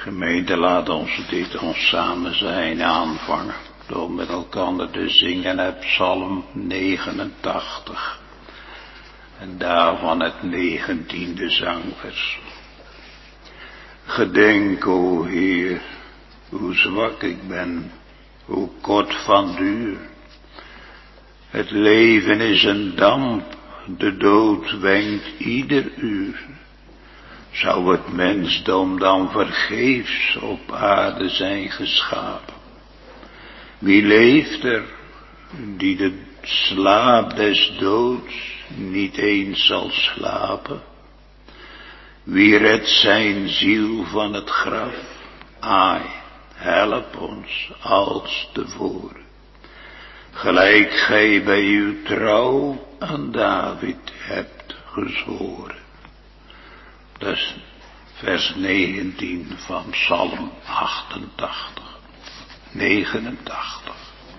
Gemeente, laat ons ons samen zijn aanvangen door met elkaar te zingen uit Psalm 89 en daarvan het 19e zangvers. Gedenk, o Heer, hoe zwak ik ben, hoe kort van duur. Het leven is een damp, de dood wenkt ieder uur. Zou het mensdom dan vergeefs op aarde zijn geschapen? Wie leeft er, die de slaap des doods niet eens zal slapen? Wie redt zijn ziel van het graf? Ai, help ons als tevoren. Gelijk gij bij uw trouw aan David hebt gezworen. Dat is vers 19 van Psalm 88. 89.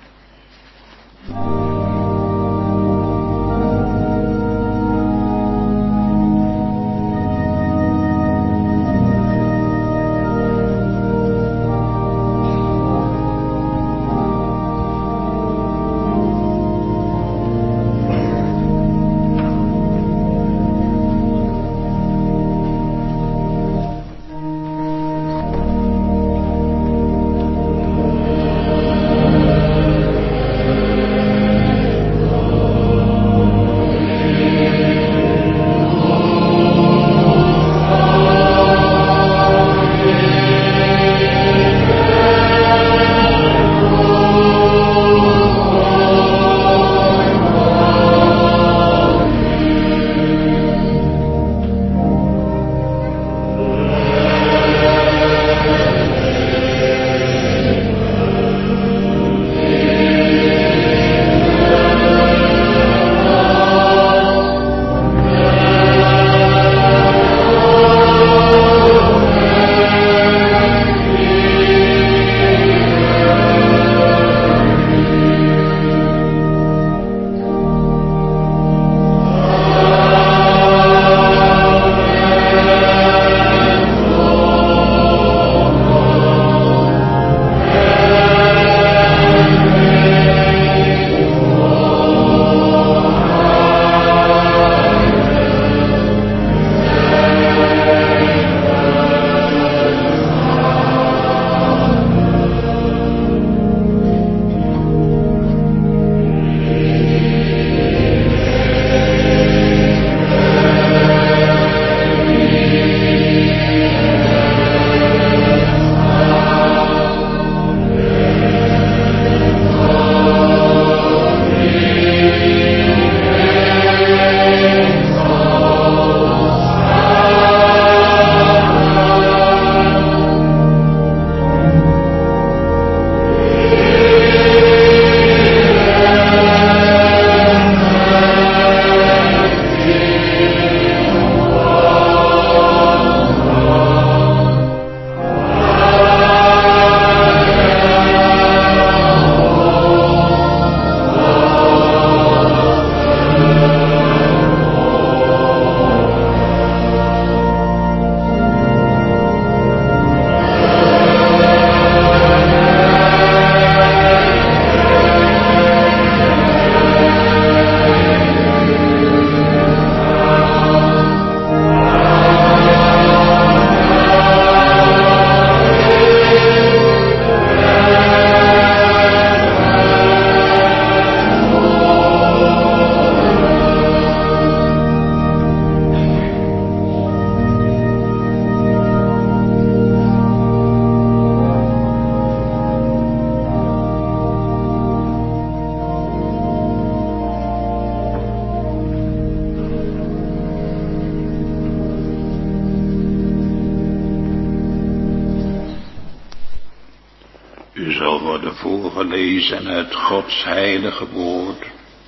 Voorgelezen uit Gods heilige woord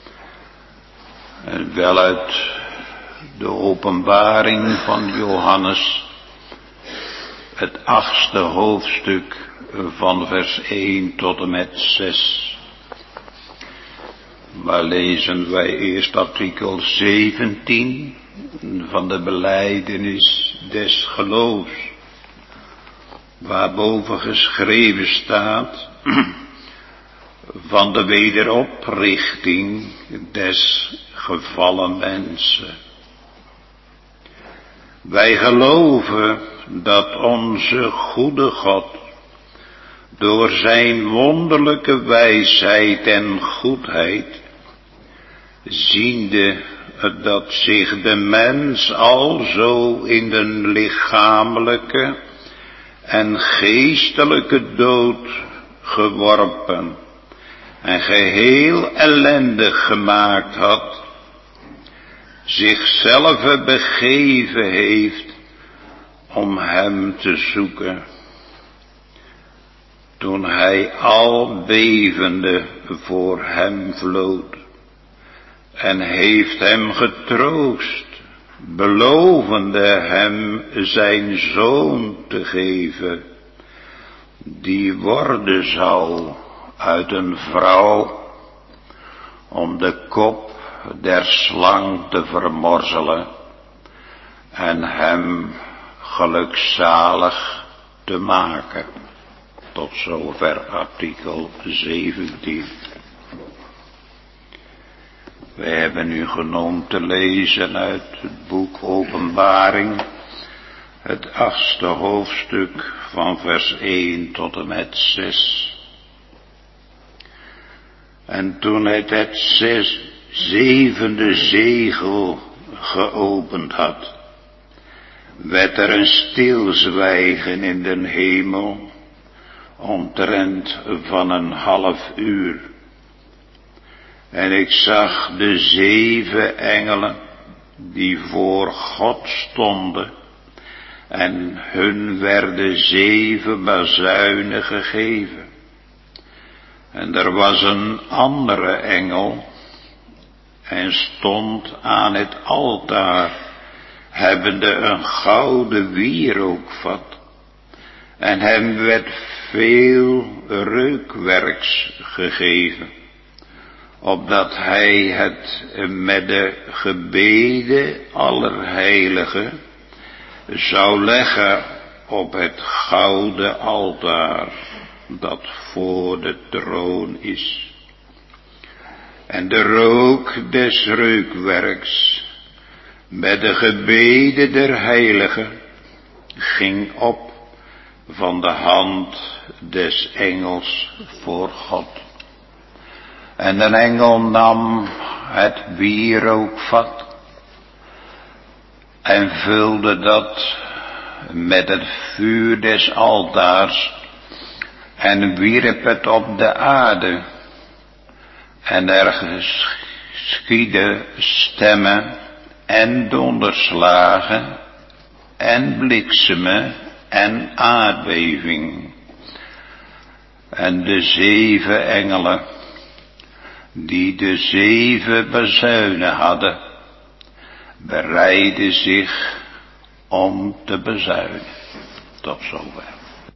en wel uit de openbaring van Johannes, het 8e hoofdstuk van vers 1 tot en met 6. Maar lezen wij eerst artikel 17 van de belijdenis des geloofs. waarboven geschreven staat van de wederoprichting des gevallen mensen. Wij geloven dat onze goede God door zijn wonderlijke wijsheid en goedheid, ziende dat zich de mens alzo in de lichamelijke en geestelijke dood geworpen en geheel ellendig gemaakt had, zichzelf begeven heeft om hem te zoeken. Toen hij al bevende voor hem vlood en heeft hem getroost, belovende hem zijn zoon te geven, die worden zal uit een vrouw, om de kop der slang te vermorzelen en hem gelukzalig te maken. Tot zover artikel 17. We hebben u genoemd te lezen uit het boek Openbaring, het 8e hoofdstuk van vers 1 tot en met 6. En toen het 7e zegel geopend had, werd er een stilzwijgen in den hemel, omtrent van een half uur. En ik zag de 7 engelen die voor God stonden, en hun werden 7 bazuinen gegeven. En er was een andere engel, en stond aan het altaar, hebbende een gouden wierookvat, en hem werd veel reukwerks gegeven, opdat hij het met de gebeden aller heiligen zou leggen op het gouden altaar dat voor de troon is. En de rook des reukwerks met de gebeden der heiligen ging op van de hand des engels voor God. En de engel nam het wierookvat en vulde dat met het vuur des altaars en wierp het op de aarde. En er geschiedden stemmen en donderslagen en bliksemen en aardbeving. En de 7 engelen die de 7 bazuinen hadden, bereidden zich om te bezuinen. Tot zover.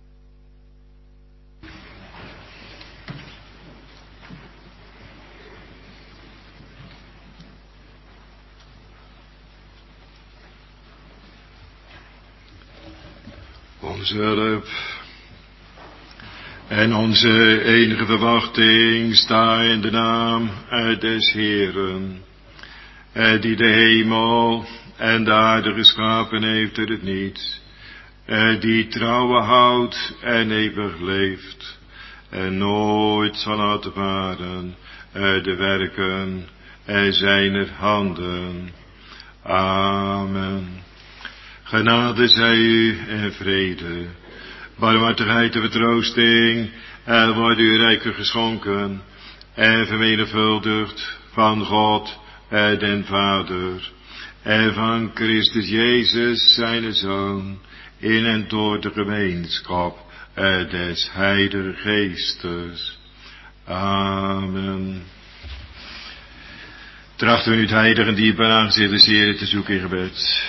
Onze hulp en onze enige verwachting sta in de naam des Heeren, die de hemel en de aarde geschapen heeft uit het niets, die trouwen houdt en eeuwig leeft, en nooit zal laten varen de werken zijner handen. Amen. Genade zij u en vrede, barmhartigheid en vertroosting, er worden u rijkelijk geschonken en vermenigvuldigd van God den Vader en van Christus Jezus zijn Zoon, in en door de gemeenschap des Heiligen Geestes. Amen. Trachten we nu het heilige en dierbare aangezicht des Heeren te zoeken in gebed.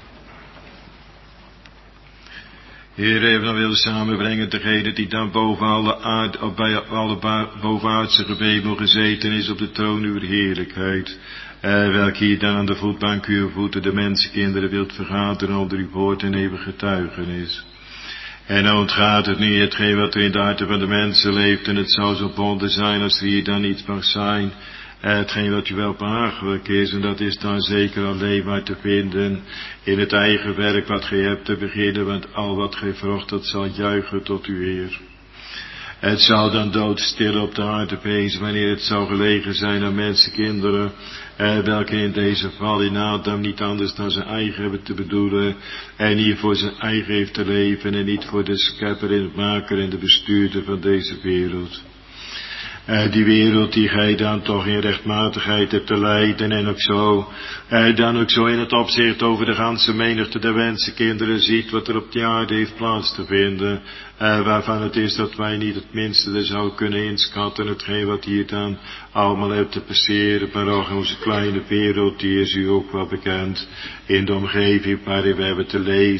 Heer, even dan willen samenbrengen degene die dan boven alle aarde, of bij alle bovenaardse gebemel gezeten is op de troon uw heerlijkheid, welk hier dan aan de voetbank uw voeten de mensenkinderen wilt vergaderen onder uw woord en eeuwig getuigenis. En dan ontgaat het niet hetgeen wat er in de harten van de mensen leeft, en het zou zo bonden zijn als er hier dan iets mag zijn. Hetgeen wat u wel behagelijk is, en dat is dan zeker alleen maar te vinden in het eigen werk wat gij hebt te beginnen, want al wat gij vrocht, dat zal juichen tot uw eer. Het zou dan doodstil op de harten wezen wanneer het zou gelegen zijn aan mensenkinderen, welke in deze val in Adam niet anders dan zijn eigen hebben te bedoelen, en hier voor zijn eigen heeft te leven, en niet voor de schepper en het maker en de bestuurder van deze wereld. Die wereld die gij dan toch in rechtmatigheid hebt te leiden, en ook zo, dan ook zo in het opzicht over de ganse menigte der wensenkinderen ziet wat er op de aarde heeft plaats te vinden, waarvan het is dat wij niet het minste zouden kunnen inschatten, hetgeen wat hier dan allemaal hebt te passeren, maar ook onze kleine wereld, die is u ook wel bekend, in de omgeving waarin we hebben te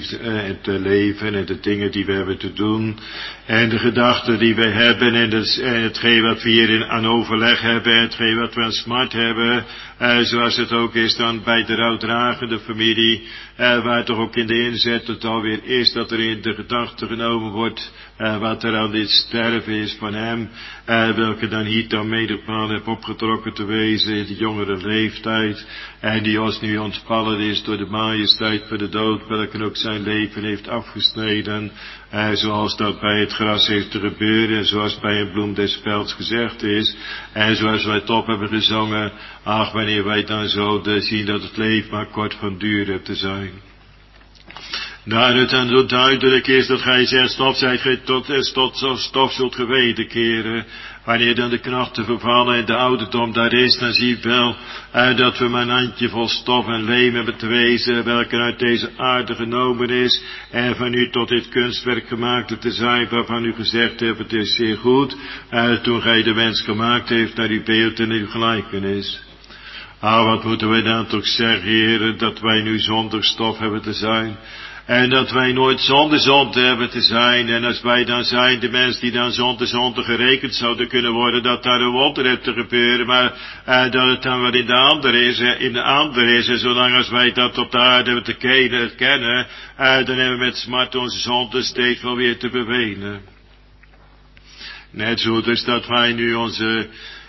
leven en de dingen die we hebben te doen, en de gedachten die we hebben, en hetgeen wat we hier aan overleg hebben, en hetgeen wat we aan smart hebben, zoals het ook is dan bij de rouwdragende familie, waar toch ook in de inzet het alweer is dat er in de gedachte genomen wordt, wat er aan dit sterven is van hem, welke dan hier dan menigmaal heb opgetrokken te wezen in de jongere leeftijd, en die ons nu ontvallen is door de majesteit van de dood, welke ook zijn leven heeft afgesneden, zoals dat bij het gras heeft te gebeuren, en zoals bij een bloem des velds gezegd is, en zoals wij het op hebben gezongen, ach, wanneer wij dan zouden zien dat het leven maar kort van duur heeft te zijn. Daar het dan zo duidelijk is dat gij zegt, stof zijt gij tot stof zult gewederkeren. Wanneer dan de krachten vervallen en de ouderdom daar is, dan zie je wel dat we maar een handjevol stof en leem hebben te wezen, welke uit deze aarde genomen is, en van u tot dit kunstwerk gemaakt te zijn, waarvan u gezegd hebt, het is zeer goed, toen gij de mens gemaakt heeft naar uw beeld en uw gelijkenis. Wat moeten wij dan toch zeggen, heren, dat wij nu zonder stof hebben te zijn, en dat wij nooit zonder zonde hebben te zijn, en als wij dan zijn de mens die dan zonder zonde gerekend zouden kunnen worden, dat daar een wonder heeft te gebeuren, maar dat het dan wel in de ander is, en zolang als wij dat op de aarde hebben te kennen, dan hebben we met smart onze zonde steeds wel weer te bewenen. Net zo dus dat wij nu onze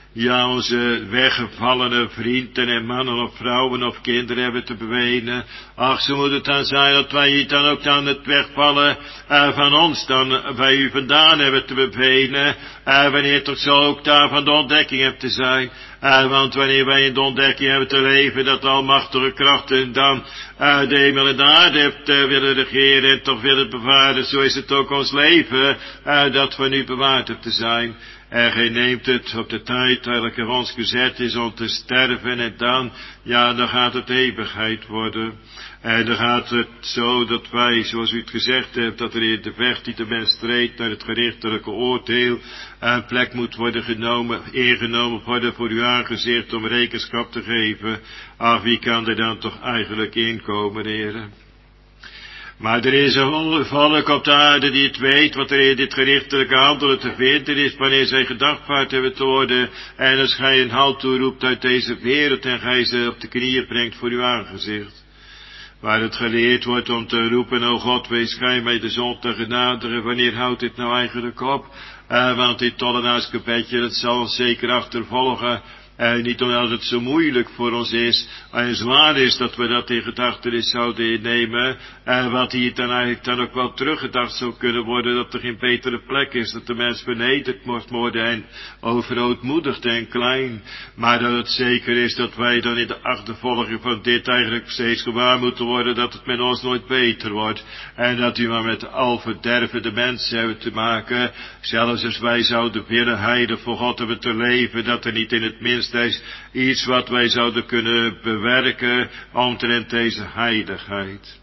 weggevallene vrienden en mannen of vrouwen of kinderen hebben te bewenen. Ach, zo moet het dan zijn dat wij hier dan ook dan het wegvallen van ons dan bij u vandaan hebben te bewenen, wanneer toch zo ook daar van de ontdekking hebt te zijn. Want wanneer wij in de ontdekking hebben te leven, dat de almachtige krachten dan de hemel en de aarde hebt willen regeren en toch willen bewaren, zo is het ook ons leven, dat we nu bewaard hebben te zijn. En gij neemt het op de tijd welke ons gezet is om te sterven, en dan gaat het eeuwigheid worden. En dan gaat het zo dat wij, zoals u het gezegd hebt, dat er in de vecht die de mens streedt naar het gerichtelijke oordeel, een plek moet worden ingenomen worden voor uw aangezicht om rekenschap te geven. Ach, wie kan er dan toch eigenlijk inkomen, heren? Maar er is een volk op de aarde die het weet wat er in dit gerichtelijke handelen te vinden is, wanneer zij gedagvaard hebben te worden, en als gij een halt toeroept uit deze wereld en gij ze op de knieën brengt voor uw aangezicht. Waar het geleerd wordt om te roepen, o God, wees gij mij de zonde genaderen, wanneer houdt dit nou eigenlijk op? Want dit tollenaarsgebedje, dat zal ons zeker achtervolgen. Niet omdat het zo moeilijk voor ons is en zwaar is dat we dat in gedachtenis zouden innemen, wat hier dan eigenlijk dan ook wel teruggedacht zou kunnen worden, dat er geen betere plek is, dat de mens vernederd mocht worden en overootmoedigd en klein, maar dat het zeker is dat wij dan in de achtervolging van dit eigenlijk steeds gewaar moeten worden dat het met ons nooit beter wordt, en dat u maar met de alverdervende mensen hebben te maken, zelfs als wij zouden willen heilig voor God hebben te leven, dat er niet in het minst is iets wat wij zouden kunnen bewerken omtrent deze heiligheid.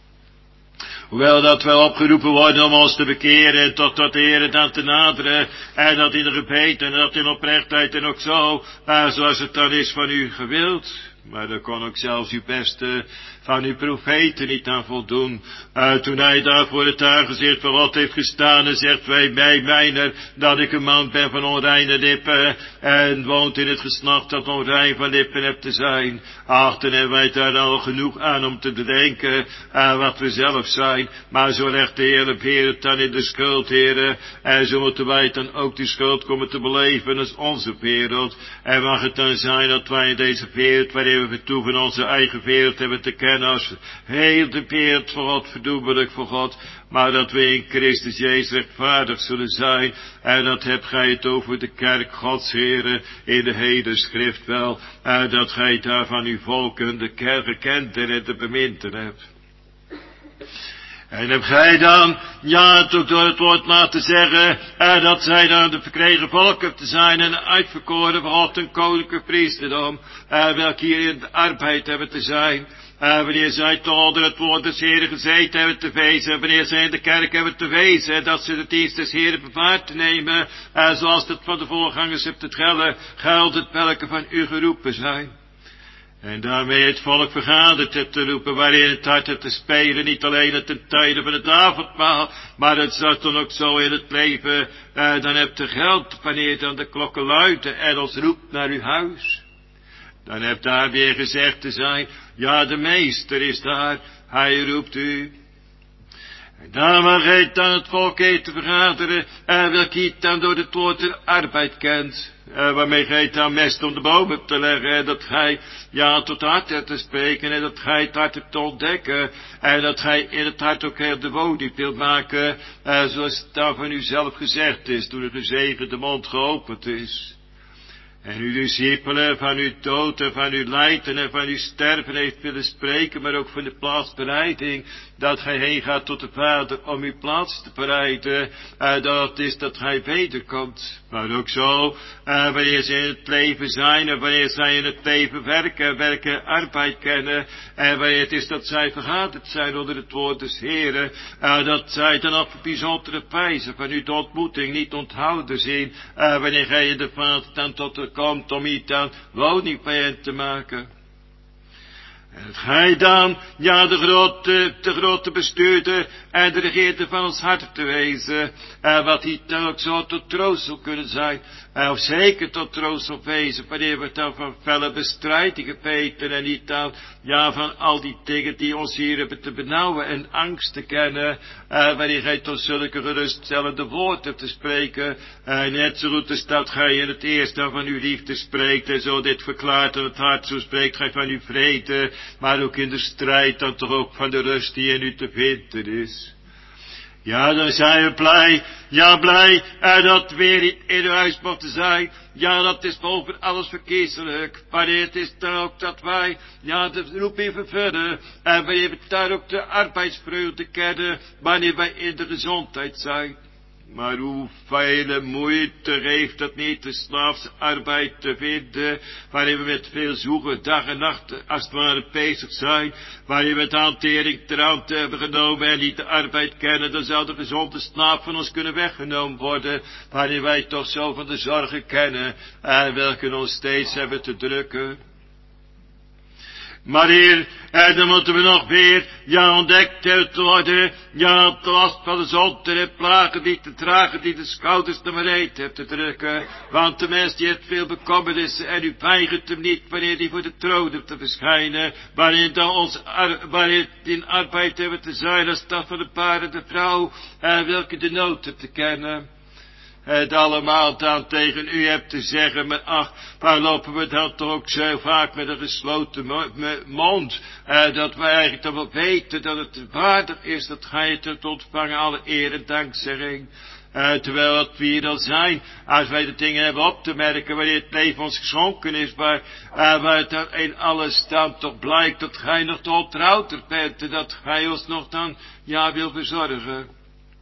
Hoewel dat wij opgeroepen worden om ons te bekeren en tot de Heer dan te naderen, en dat in de gebed en dat in oprechtheid en ook zo, zoals het dan is van u gewild. Maar dan kon ook zelfs uw beste van uw profeten niet aan voldoen. Toen hij daar voor het aangezicht van God heeft gestaan en zegt, wij mij mijner, dat ik een man ben van onreine lippen, en woont in het geslacht dat onrein van lippen hebt te zijn. Achten hebben wij daar al genoeg aan om te denken aan wat we zelf zijn, maar zo legt de Heer het dan in de schuld, Heere, en zo moeten wij dan ook die schuld komen te beleven als onze wereld. En mag het dan zijn dat wij in deze wereld, waarin we vertoeven onze eigen wereld hebben te kennen als heel de wereld voor God, verdoemelijk voor God, maar dat we in Christus Jezus rechtvaardig zullen zijn. En dat hebt gij het over de kerk Gods, Heere, in de hele schrift wel, dat gij daar van uw volken de kerk gekend en de beminden hebt. En heb gij dan, ja, toch door het woord laten zeggen, dat zij dan de verkregen volken te zijn en uitverkoren van God een koninklijke priesterdom, welke hier in de arbeid hebben te zijn. Wanneer zij toch onder het woord des Heren gezeten hebben te wezen, wanneer zij in de kerk hebben te wezen, dat ze de dienst des Heren bewaard te nemen, zoals het van de voorgangers hebt te geldt het welke van u geroepen zijn. En daarmee het volk vergaderd hebt te roepen, waarin het hart hebt te spelen, niet alleen ten tijde van het avondmaal, maar het zat dan ook zo in het leven, dan hebt u geld, wanneer dan de klokken luiden en ons roept naar uw huis. Dan hebt daar weer gezegd te zijn, ja, de meester is daar, hij roept u. En daar waar gij dan het volk heet te vergaderen, welke hij dan door het woord de arbeid kent, waarmee gij dan mest om de boom hebt te leggen, dat gij, ja, tot hart hebt te spreken, en dat gij het hart hebt te ontdekken, en dat gij in het hart ook heel de woning wilt maken, zoals het dan van u zelf gezegd is, toen de gezegende mond geopend is. En uw discipelen van uw dood en van uw lijden en van uw sterven heeft willen spreken, maar ook van de plaatsbereiding, dat gij heen gaat tot de Vader om uw plaats te bereiden, dat is dat gij wederkomt. Maar ook zo, wanneer ze in het leven zijn en wanneer zij in het leven werken, arbeid kennen, en wanneer het is dat zij vergaderd zijn onder het woord des Heren, dat zij dan op bijzondere wijze van uw ontmoeting niet onthouden zien, wanneer gij in de Vader dan tot er komt om hier dan woning bij hen te maken. En gij dan, ja, de grote bestuurder en de regeerder van ons hart te wezen, wat hier dan ook zo tot troost zal kunnen zijn, of zeker tot troost zal wezen, wanneer we dan van felle bestrijdingen weten en niet dan, ja, van al die dingen die ons hier hebben te benauwen en angst te kennen, wanneer gij tot zulke geruststellende woord hebt te spreken, net zo goed als dat gij in het eerste van uw liefde spreekt, en zo dit verklaart in het hart, zo spreekt gij van uw vrede, maar ook in de strijd dan toch ook van de rust die in u te vinden is. Ja, dan zijn we blij, ja blij, dat weer in uw huis mochten zijn. Ja, dat is boven alles verkiezelijk. Wanneer het is dan ook dat wij, ja, de roeping vervullen. En wanneer we daar ook de arbeidsvreugde kennen, wanneer wij in de gezondheid zijn. Maar hoeveel moeite heeft het niet de slaafse arbeid te vinden, waarin we met veel zoeken dag en nacht als het ware bezig zijn, waarin we het hantering ter hand hebben genomen en niet de arbeid kennen, dan zou de gezonde slaap van ons kunnen weggenomen worden, waarin wij toch zo van de zorgen kennen, en welke ons steeds hebben te drukken. Maar Heer, dan moeten we nog weer, ja, ontdekt worden, ja, de last van de zonde en plagen die te dragen, die de schouders naar beneden hebt te drukken. Want de mens die heeft veel bekommernissen en u weigert hem niet wanneer die voor de troon hebt te verschijnen, waarin in arbeid hebben te zijn als dat van de barende vrouw, welke de nood hebt te kennen. Het allemaal dan tegen u hebt te zeggen, maar ach, waar lopen we dan toch ook zo vaak met een gesloten mond, dat wij eigenlijk dan wel weten dat het waardig is dat gij het hebt ontvangen, alle eer en dankzegging. Terwijl wat we hier dan zijn, als wij de dingen hebben op te merken, wanneer het leven ons geschonken is, waar het dan in alles dan toch blijkt dat gij nog te ontrouwter bent, en dat gij ons nog dan, ja, wil verzorgen.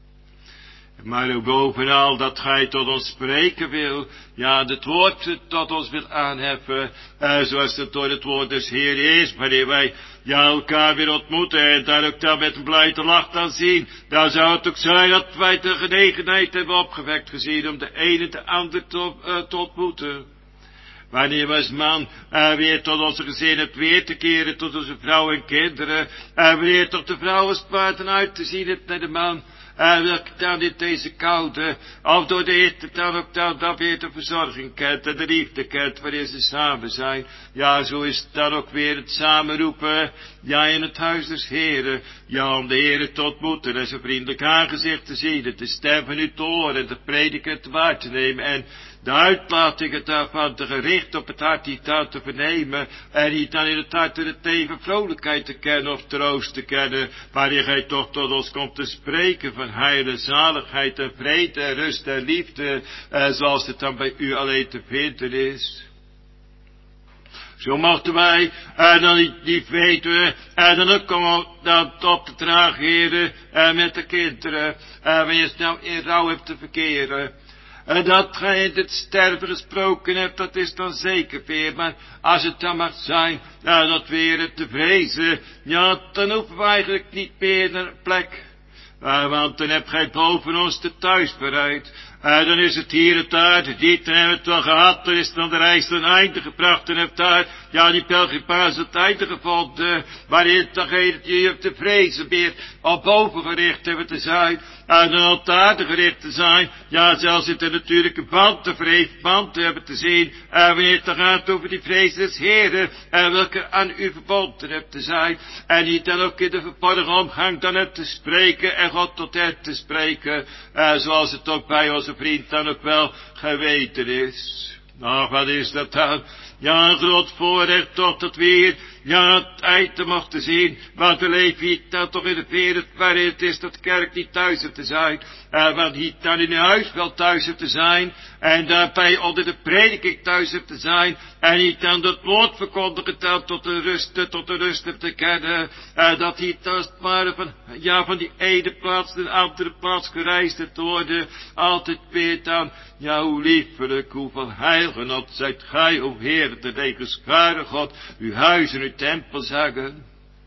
Maar ook bovenal dat gij tot ons spreken wil, ja, het woord tot ons wil aanheffen, zoals het door het woord des Heer is, wanneer wij, ja, elkaar weer ontmoeten en daar ook dan met een blijde lach aan zien, dan zou het ook zijn dat wij de genegenheid hebben opgewekt gezien om de ene de ander te ontmoeten. Wanneer we als man weer tot onze gezin hebt weer te keren, tot onze vrouw en kinderen, weer tot de vrouw als buiten uit te zien hebt naar de man, welke dan in deze koude, of door de hitte dan ook dan weer de verzorging kent en de liefde kent waarin ze samen zijn. Ja, zo is het dan ook weer het samenroepen, ja, in het huis des Heren, ja, om de Heren te ontmoeten en zijn vriendelijk aangezicht te zien, en de stem van u te horen en de prediker te waar te nemen en de uitlatingen daarvan te gericht op het hart niet aan te vernemen, en niet dan in het hart en het even vrolijkheid te kennen of troost te kennen, waarin gij toch tot ons komt te spreken van heil en zaligheid en vrede en rust en liefde, zoals het dan bij u alleen te vinden is. Zo mochten wij, dan niet weten, dan ook komen dan op te dragen, heren, met de kinderen, wanneer je snel in rouw hebt te verkeren. Dat gij in het sterven gesproken hebt, dat is dan zeker weer, maar als het dan mag zijn, dat weer te vrezen, ja, dan hoeven we eigenlijk niet meer naar een plek. Want dan hebt gij boven ons de thuis bereid. Dan is het hier het daar, dit hebben we het wel gehad, dan is dan de reis ten einde gebracht en hebt daar, ja, die pelgrimpaas het einde gevonden, waarin dan je op te vrezen weer op boven gericht hebben te zijn, en dan op de aarde gericht te zijn, ja, zelfs in de natuurlijke band, de vreesband te hebben te zien, wanneer het dan gaat over die vrees des Heren, welke aan u verbonden hebt te zijn, en niet dan ook in de verborgen omgang dan hebt te spreken, en God tot hen te spreken, zoals het ook bij onze vriend dan ook wel geweten is. Nou, wat is dat dan? Ja, een groot voorrecht toch dat weer, ja, het eind te mochten zien, want we leven hier dan toch in de wereld waarin het is dat de kerk niet thuis heeft te zijn, want hier dan in uw huis wel thuis heeft te zijn, en daarbij onder de prediking thuis heeft te zijn, en niet dan dat woord verkondigen dan tot de rust heeft te kennen, dat hier dan maar van die ene plaats de andere plaats gereisd heeft te worden, altijd weer dan, ja, hoe liefelijk, hoeveel heilgenot zijt gij, o Heer, de regenschare God, uw huis en uw tempel zeggen.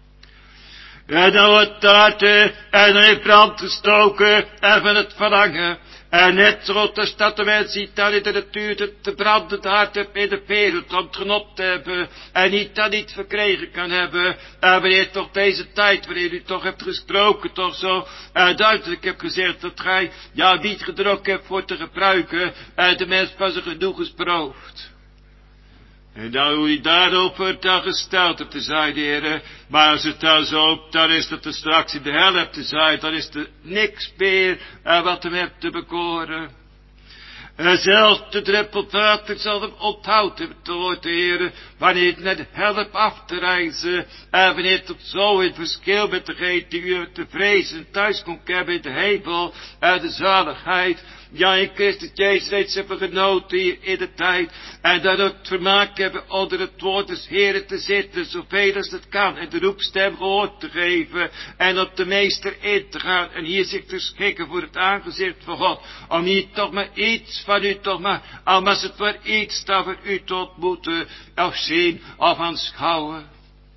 En dan wordt taart en dan in brand gestoken en van het verlangen. En net zoals de stad de mens ziet dan in de natuur te brandend hart heb in de wereld om het genot te hebben en niet verkregen kan hebben. Wanneer toch deze tijd, wanneer u toch hebt gesproken, toch zo duidelijk hebt gezegd dat gij ja niet gedrokken hebt voor te gebruiken, de mens van zijn genoegens berooft. En dan hoe hij daarover dan gesteld hebt te zijn, heren. Maar als het dan zo, dan is dat er straks in de hel hebt te zijn, dan is er niks meer wat hem hebt te bekoren. En zelfs de druppel water zal hem onthoud hebben te worden, heren, wanneer het naar de hel hebt af te reizen, en wanneer het zo in verschil met degene die u te vrezen thuis komt hebben in de hemel, de zaligheid, ja, in Christus Jezus reeds hebben genoten hier in de tijd, en dat ook het vermaak hebben onder het woord des Heren te zitten, zoveel als het kan, en de roepstem gehoord te geven, en op de meester in te gaan, en hier zich te schikken voor het aangezicht van God, om hier toch maar iets van u, toch maar, al was het maar iets dan van u te ontmoeten, of zien, of aanschouwen.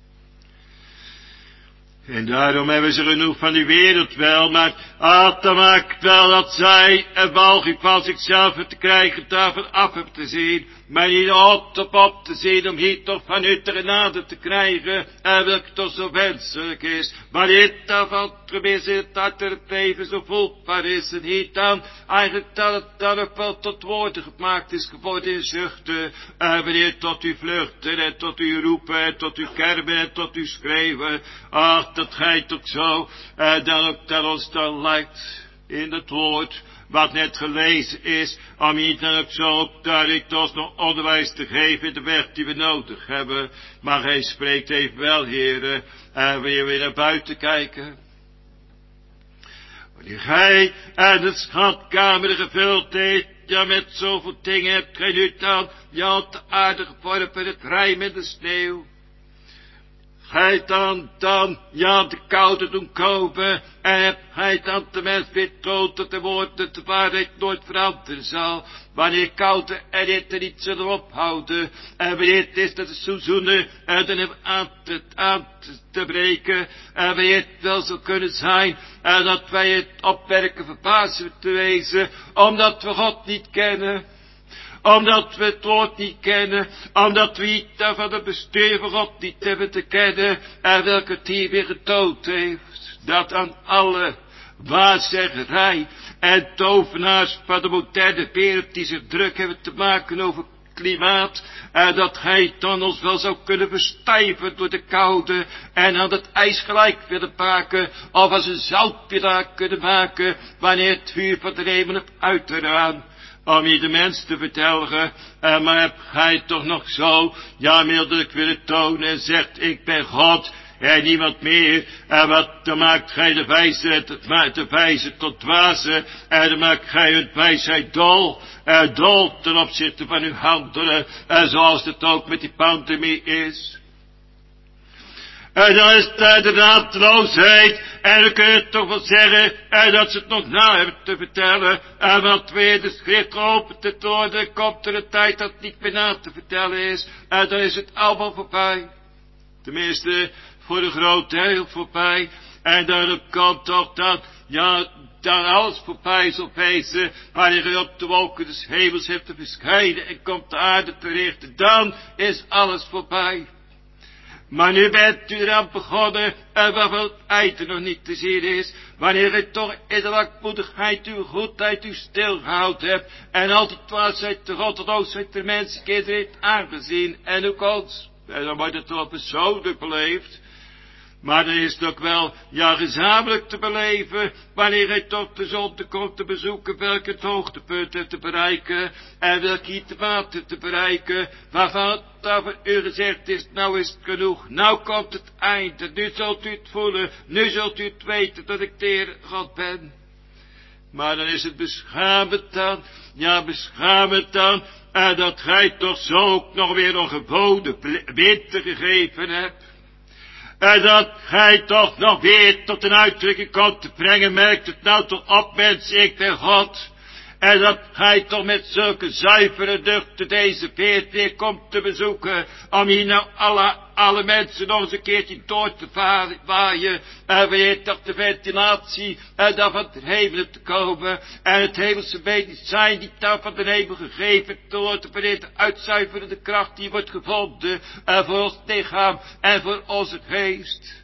En daarom hebben ze genoeg van die wereld wel, maar dat maakt wel dat zij een walging van zichzelf te krijgen, daarvan af hebben te zien, maar niet op te zien, om hier toch van u de genade te krijgen, en welke toch zo wenselijk is, maar dit daarvan tenminste in het hart en het leven zo voelbaar is, en hier dan eigenlijk dat het dan ook wel tot woorden gemaakt is geworden in zuchten, wanneer tot u vluchten, en tot u roepen, en tot u kermen, en tot u schreeuwen, ach, dat gij toch zo, dan ook dat ons dan lijkt in het woord, wat net gelezen is, om hier dan ook zo duidelijk ons nog onderwijs te geven in de weg die we nodig hebben. Maar hij spreekt evenwel, heren, wanneer we naar buiten kijken. Wanneer gij de schatkamer gevuld heeft, ja, met zoveel dingen hebt gij nu dan, ja, op de aarde geworpen, het rijm en de sneeuw. Gij dan, ja, de koude doen komen, en hebt gij dan de mens betroond dat de woorden de waarheid nooit veranderen zal, wanneer koude en hitte niet zullen ophouden, en wanneer het is dat de seizoenen dan hebben aan te breken, en wanneer het wel zou kunnen zijn, en dat wij het opwerken verbazen te wezen, omdat we God niet kennen. omdat we het woord niet kennen, omdat we niet van het bestuur van God niet hebben te kennen, en welke het hier weer getoond heeft, dat aan alle waarzeggerij en tovenaars van de moderne wereld die zich druk hebben te maken over klimaat, en dat hij dan ons wel zou kunnen verstijven door de koude en aan het ijs gelijk willen maken, of als een zoutpilaar kunnen maken wanneer het vuur van de hemel hebt uit te gaan, om je de mens te vertellen, maar heb gij toch nog zo, ja, mildelijk willen tonen en zegt, ik ben God, en niemand meer, en wat, dan maakt gij de wijze tot dwazen, en dan maakt gij hun wijsheid dol ten opzichte van uw handelen, zoals het ook met die pandemie is. En dan is het de raadloosheid, en dan kun je toch wel zeggen, dat ze het nog na hebben te vertellen, en want weer de schrift geopend te worden, komt er een tijd dat het niet meer na te vertellen is, en dan is het allemaal voorbij. Tenminste, voor een groot deel voorbij, en dan komt toch dat, ja, dan alles voorbij zal wezen, wanneer je op de wolken des hemels hebt te verschijnen, en komt de aarde te richten, dan is alles voorbij. Maar nu bent u eraan begonnen, en waarvan het einde nog niet te zien is, wanneer u toch in de lankmoedigheid uw goedheid u stilgehouden hebt, en al die dwaasheid, de goddeloosheid der mensenkinderen heeft aangezien, en ook ons. En dan wordt het wel persoonlijk beleefd, maar dan is het ook wel, ja, gezamenlijk te beleven, wanneer hij toch de zonde komt te bezoeken, welke het hoogtepunt heeft te bereiken, en welke het water te bereiken, waarvan het voor u gezegd is, nou is het genoeg, nou komt het einde, nu zult u het voelen, nu zult u het weten dat ik de Heer God ben. Maar dan is het beschamend dan, ja, beschamend dan, en dat gij toch zo ook nog weer een geboden winter gegeven hebt. En dat gij toch nog weer tot een uitdrukking komt te brengen, merkt het nou toch op, mensen, ik ben God. En dat gij toch met zulke zuivere duchten deze beert weer komt te bezoeken, om hier nou alle mensen nog eens een keertje door te waaien, en weer toch de ventilatie, en dan van de hemel te komen, en het hemelse medicijn die daar van de hemel gegeven te worden, wanneer de uitzuiverende kracht die wordt gevonden, voor ons lichaam en voor onze geest.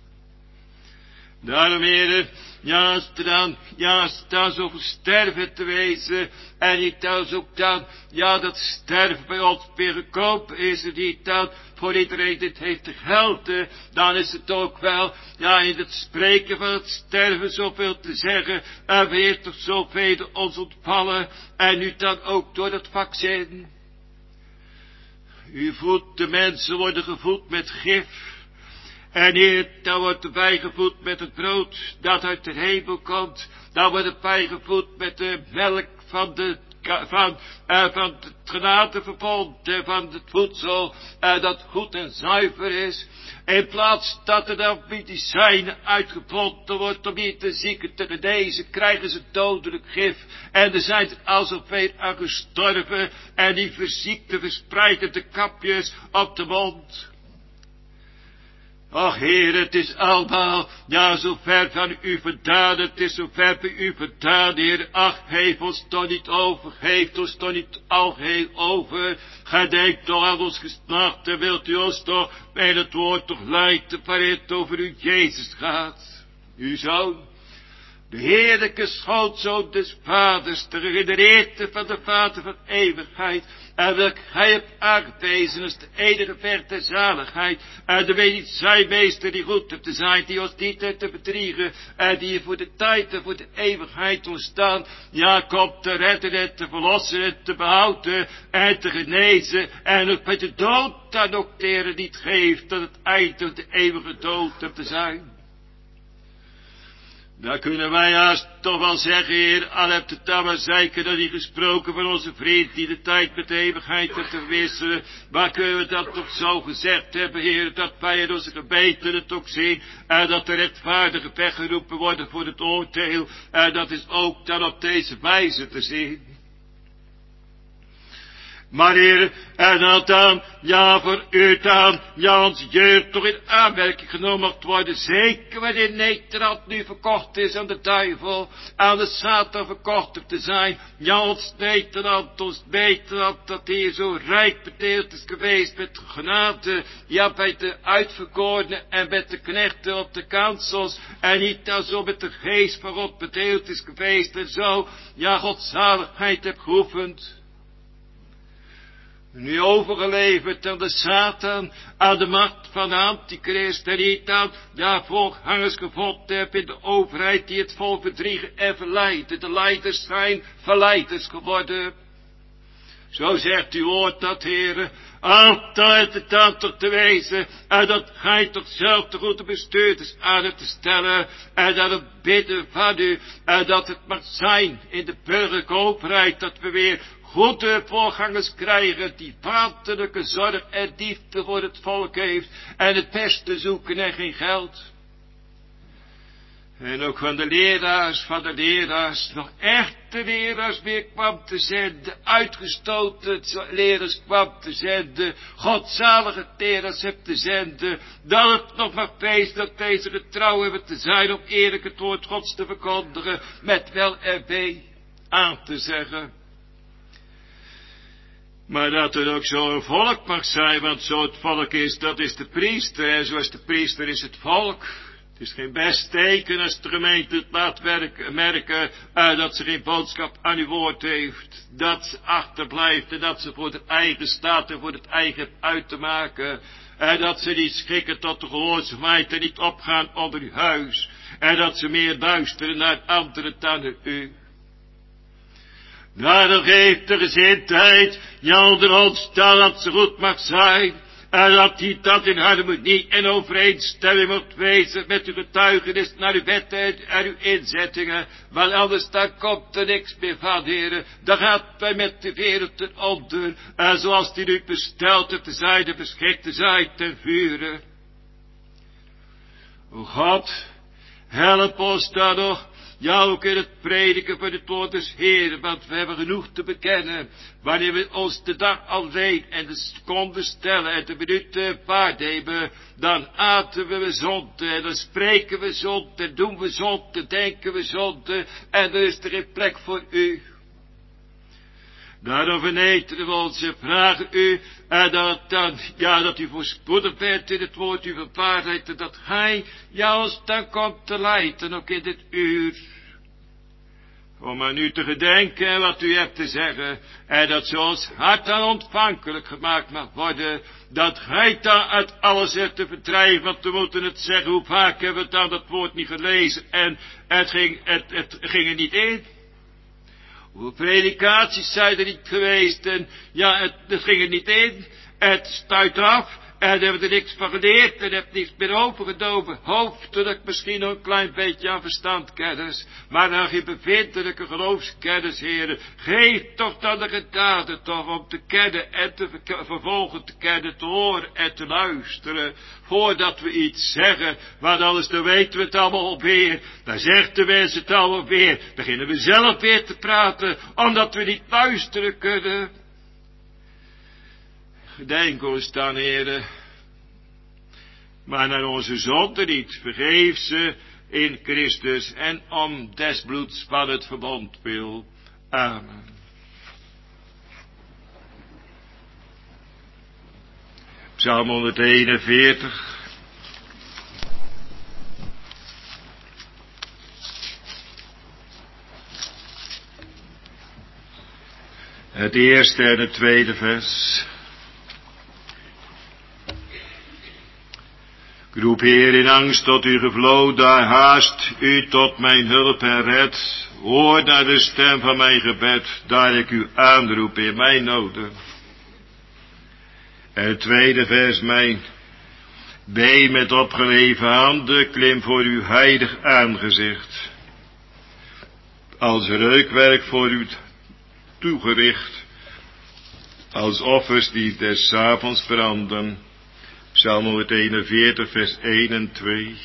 Daarom, heren, juist dan zoveel sterven te wezen, en niet thuis ook dan, ja, dat sterven bij ons weer gekomen is, en niet dan voor iedereen dit heeft te gelden, dan is het ook wel, ja, in het spreken van het sterven zoveel te zeggen, en weer toch zoveel ons ontvallen, en nu dan ook door dat vaccin. U voedt, de mensen worden gevoed met gif, en Heer, dan wordt er bijgevoed met het brood dat uit de hemel komt. Dan wordt er bijgevoed met de melk van het genadeverbond, van het voedsel dat goed en zuiver is. In plaats dat er dan medicijnen uitgevonden wordt om hier de zieken te genezen, krijgen ze dodelijk gif. En er zijn er al zoveel aan gestorven, en die verziekte verspreiden de kapjes op de mond. Och, Heer, het is allemaal, ja, zo ver van u vandaan, het is zo ver bij u vandaan, Heer. Ach, geef ons toch niet over, geef ons toch niet algeheel over. Gij denkt toch aan ons gesnacht, en wilt u ons toch bij het woord toch leiden, waarin het over uw Jezus gaat. Uw Zoon, de heerlijke schoonzoon des Vaders, de gegenereerde van de Vader van eeuwigheid, en welk gij hebt aangewezen als de enige weg der zaligheid, en de medicijnmeester die goed hebt te zijn, die ons niet heeft te bedriegen, en die voor de tijd en voor de eeuwigheid ontstaan, ja, komt te redden en te verlossen en te behouden en te genezen, en ook met de dood dan ook de Heer niet geeft, dat het einde de eeuwige dood hebt te zijn. Dan kunnen wij haast toch wel zeggen, Heer, al hebt het dan maar zeker dat hij gesproken van onze vriend die de tijd met de eeuwigheid heeft te wisselen. Maar kunnen we dat toch zo gezegd hebben, Heer, dat wij in onze gebeten het ook zien, en dat de rechtvaardigen weggeroepen worden voor het oordeel, en dat is ook dan op deze wijze te zien. Maar Heer, en dat dan, ja, voor u dan, ja, onze jeugd toch in aanmerking genomen mocht worden, zeker wanneer Nederland nu verkocht is aan de duivel, aan de Satan verkocht te zijn, ja, ons Nederland, dat hier zo rijk bedeeld is geweest met genade, ja, bij de uitverkorenen en met de knechten op de kansels, en niet dan zo met de geest van God bedeeld is geweest, en zo, ja, godzaligheid heb geoefend. Nu overgeleverd aan de Satan, aan de macht van de Antichrist, en niet aan, ja, voorgangers gevonden heb in de overheid die het volk bedriegen en verleiden. De leiders zijn verleiders geworden. Zo zegt uw woord dat, Heere, altijd het aan toch te wezen, en dat gij toch zelf de goede bestuurders aan het te stellen, en dat het bidden van u, en dat het mag zijn in de burgerlijke overheid, dat we weer goede voorgangers krijgen, die vaderlijke zorg en liefde voor het volk heeft, en het beste zoeken en geen geld. En ook van de leraars, nog echte leraars weer kwam te zenden, uitgestoten leraars kwam te zenden, godzalige leraars heb te zenden, dat het nog mag feest dat deze getrouw hebben te zijn om eerlijk het woord Gods te verkondigen, met wel en wee aan te zeggen. Maar dat er ook zo'n volk mag zijn, want zo het volk is, dat is de priester, en zoals de priester is het volk. Het is geen best teken als de gemeente het laat merken, dat ze geen boodschap aan uw woord heeft, dat ze achterblijft en dat ze voor het eigen staat en voor het eigen uit te maken, en dat ze niet schikken tot de gehoorzaamheid en niet opgaan onder uw huis, en dat ze meer luisteren naar anderen dan naar u. Daarom geeft de gezindheid, ja, onder ons dat ze goed mag zijn, en dat die dat in harmonie en overeenstemming moet wezen met uw getuigenis naar uw wetten en uw inzettingen, want anders dan komt er niks meer van, heren. Dan gaat wij met de wereld ten onder, en zoals die nu besteld hebt te zijn en beschikt te zijn ten vuren. O God, help ons dan nog, ja, ook in het prediken van het woord des Heeren, want we hebben genoeg te bekennen, wanneer we ons de dag alleen en de seconde stellen en de minuten waarnemen, dan aten we zonde, en dan spreken we zonde, en doen we zonde, denken we zonde, en dan is er geen plek voor u. Daarom vernederen we ons en vragen u, en dat u voorspoedig bent in het woord uw waarheid, en dat gij, ja, ons dan komt te leiden, ook in dit uur. Om aan u te gedenken en wat u hebt te zeggen, en dat zo ons hart aan ontvankelijk gemaakt mag worden, dat gij dan uit alles hebt te verdrijven, want we moeten het zeggen, hoe vaak hebben we dan dat woord niet gelezen, en het ging er niet in. Hoeveel predikaties zijn er niet geweest, en ja, het ging er niet in, het stuit af, en hebben er niks van geleerd, en heb niks meer overgenomen, hoofdelijk misschien nog een klein beetje aan verstandkennis, maar dan geen bevindelijke geloofskennis, heren, geef toch dan de genade toch om te kennen en te vervolgen te kennen, te horen en te luisteren, voordat we iets zeggen, want anders dan weten we het allemaal alweer, dan zegt de mens het allemaal weer, dan beginnen we zelf weer te praten, omdat we niet luisteren kunnen. Gedenk ons dan, heren, maar naar onze zonde niet, vergeef ze in Christus en om des bloeds van het verbond wil. Amen. Psalm 141. Het eerste en het tweede vers. Ik roep, Heer, in angst tot u gevlood, daar haast u tot mijn hulp en red. Hoor naar de stem van mijn gebed, daar ik u aanroep in mijn noden. En het tweede vers, mijn wee met opgeheven handen, klim voor uw heilig aangezicht. Als reukwerk voor u toegericht, als offers die des avonds branden. Psalm 141, vers 1 en 2.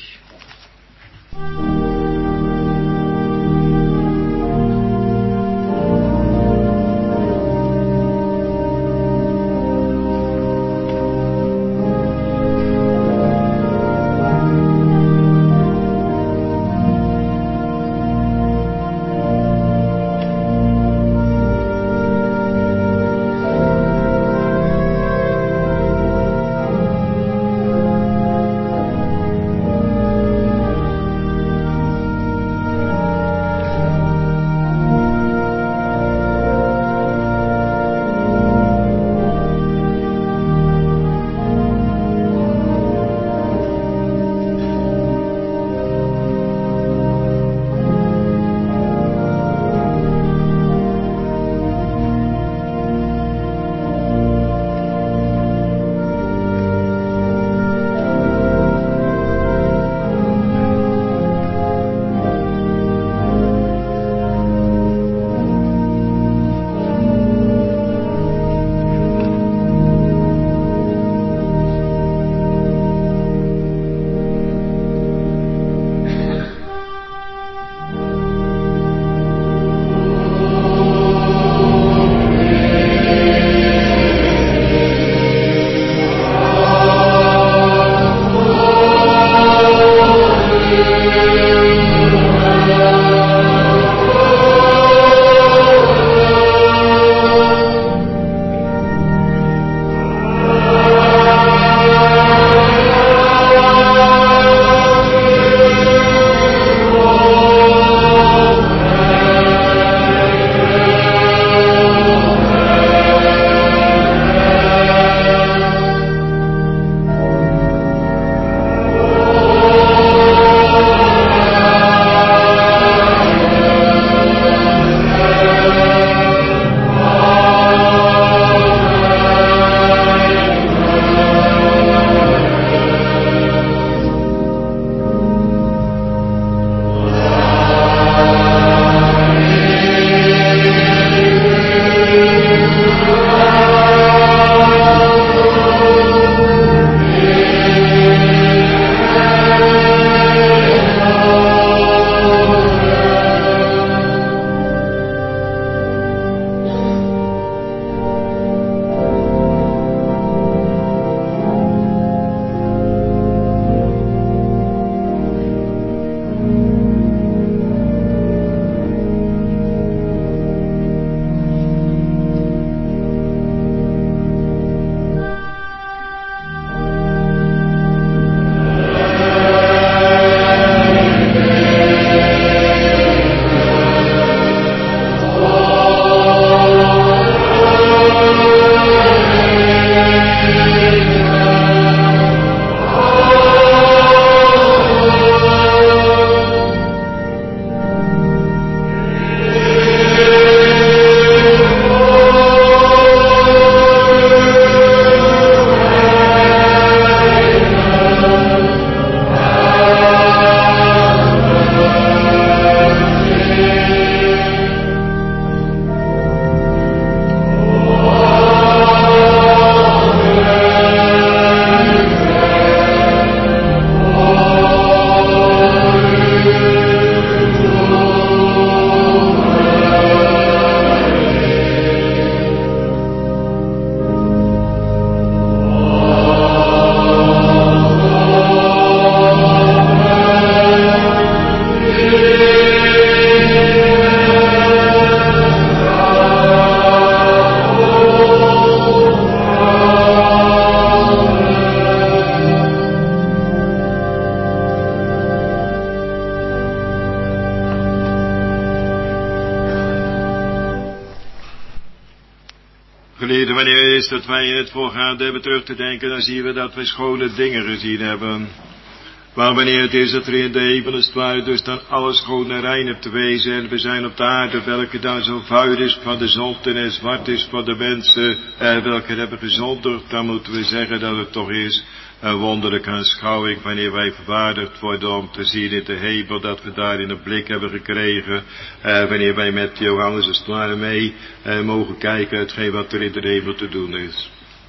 verleden, wanneer is dat wij in het voorgaande hebben terug te denken, dan zien we dat wij schone dingen gezien hebben. Maar wanneer het is dat er in de hemel is, waar dus dan alles schoon en rein hebt te wezen, en we zijn op de aarde, welke dan zo vuil is van de zonde en zwart is van de mensen, welke hebben gezondigd, dan moeten we zeggen dat het toch is een wonderlijke aanschouwing, wanneer wij verwaardigd worden om te zien in de hemel, dat we daarin een blik hebben gekregen, wanneer wij met Johannes als het ware mee mogen kijken, hetgeen wat er in de hemel te doen is.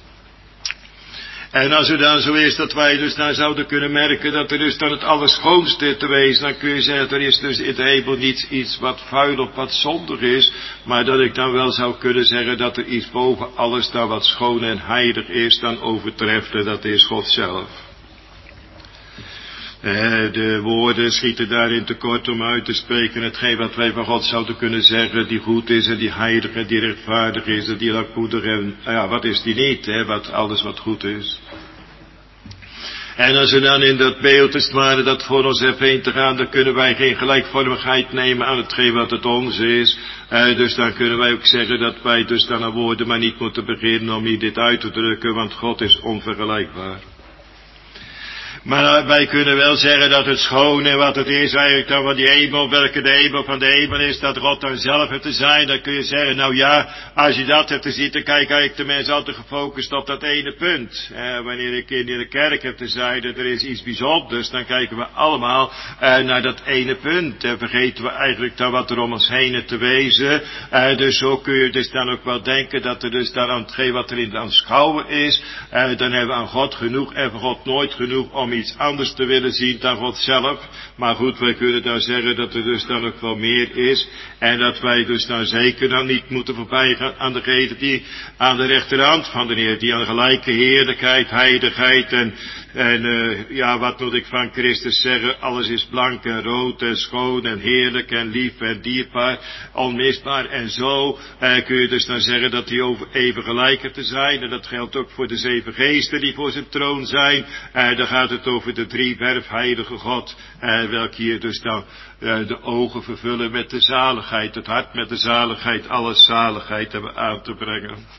En als het dan zo is dat wij dus dan zouden kunnen merken dat er dus dan het allerschoonste te wezen, dan kun je zeggen, er is dus in de hemel niet iets wat vuil of wat zondig is, maar dat ik dan wel zou kunnen zeggen dat er iets boven alles dan wat schoon en heilig is, dan overtreft, en dat is God zelf. De woorden schieten daarin tekort om uit te spreken hetgeen wat wij van God zouden kunnen zeggen, die goed is en die heilig en die rechtvaardig is en die lankmoedig en, ja, wat is die niet, wat alles wat goed is. En als we dan in dat beeld is maar dat voor ons even heen te gaan, dan kunnen wij geen gelijkvormigheid nemen aan hetgeen wat het ons is. Dus dan kunnen wij ook zeggen dat wij dus dan aan woorden maar niet moeten beginnen om hier dit uit te drukken, want God is onvergelijkbaar. Maar wij kunnen wel zeggen dat het schone wat het is eigenlijk dan van die hemel, welke de hemel van de hemel is, dat God dan zelf heeft te zijn. Dan kun je zeggen, nou ja, als je dat hebt te zien, dan kijk eigenlijk de mensen altijd gefocust op dat ene punt. Wanneer ik in de kerk heb te zijn, dat er is iets bijzonders, dan kijken we allemaal naar dat ene punt. En vergeten we eigenlijk dan wat er om ons heen te wezen. Dus zo kun je dus dan ook wel denken dat er dus dan aan hetgeen wat er in het aanschouwen is, dan hebben we aan God genoeg en van God nooit genoeg om iets anders te willen zien dan God zelf. Maar goed, wij kunnen dan zeggen dat er dus dan ook wel meer is. En dat wij dus dan zeker dan niet moeten voorbij gaan aan degene die aan de rechterhand van de Heer, die aan gelijke heerlijkheid, heiligheid en ja, wat moet ik van Christus zeggen? Alles is blank en rood en schoon en heerlijk en lief en dierbaar, onmisbaar. En zo kun je dus dan zeggen dat die over even gelijker te zijn. En dat geldt ook voor de 7 geesten die voor zijn troon zijn. Dan gaat het over de 3 werfheilige God, welke hier dus dan de ogen vervullen met de zaligheid, het hart met de zaligheid, alle zaligheid hebben aan te brengen.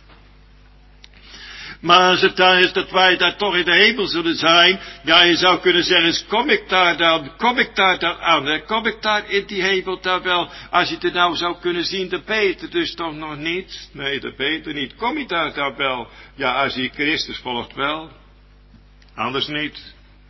Maar als het dan is dat wij daar toch in de hemel zullen zijn, ja, je zou kunnen zeggen, kom ik daar dan aan, kom ik daar in die hemel dan wel, als je het nou zou kunnen zien, de beter dus toch nog niet, nee, de beter niet, kom je daar dan wel, ja, als je Christus volgt wel, anders niet.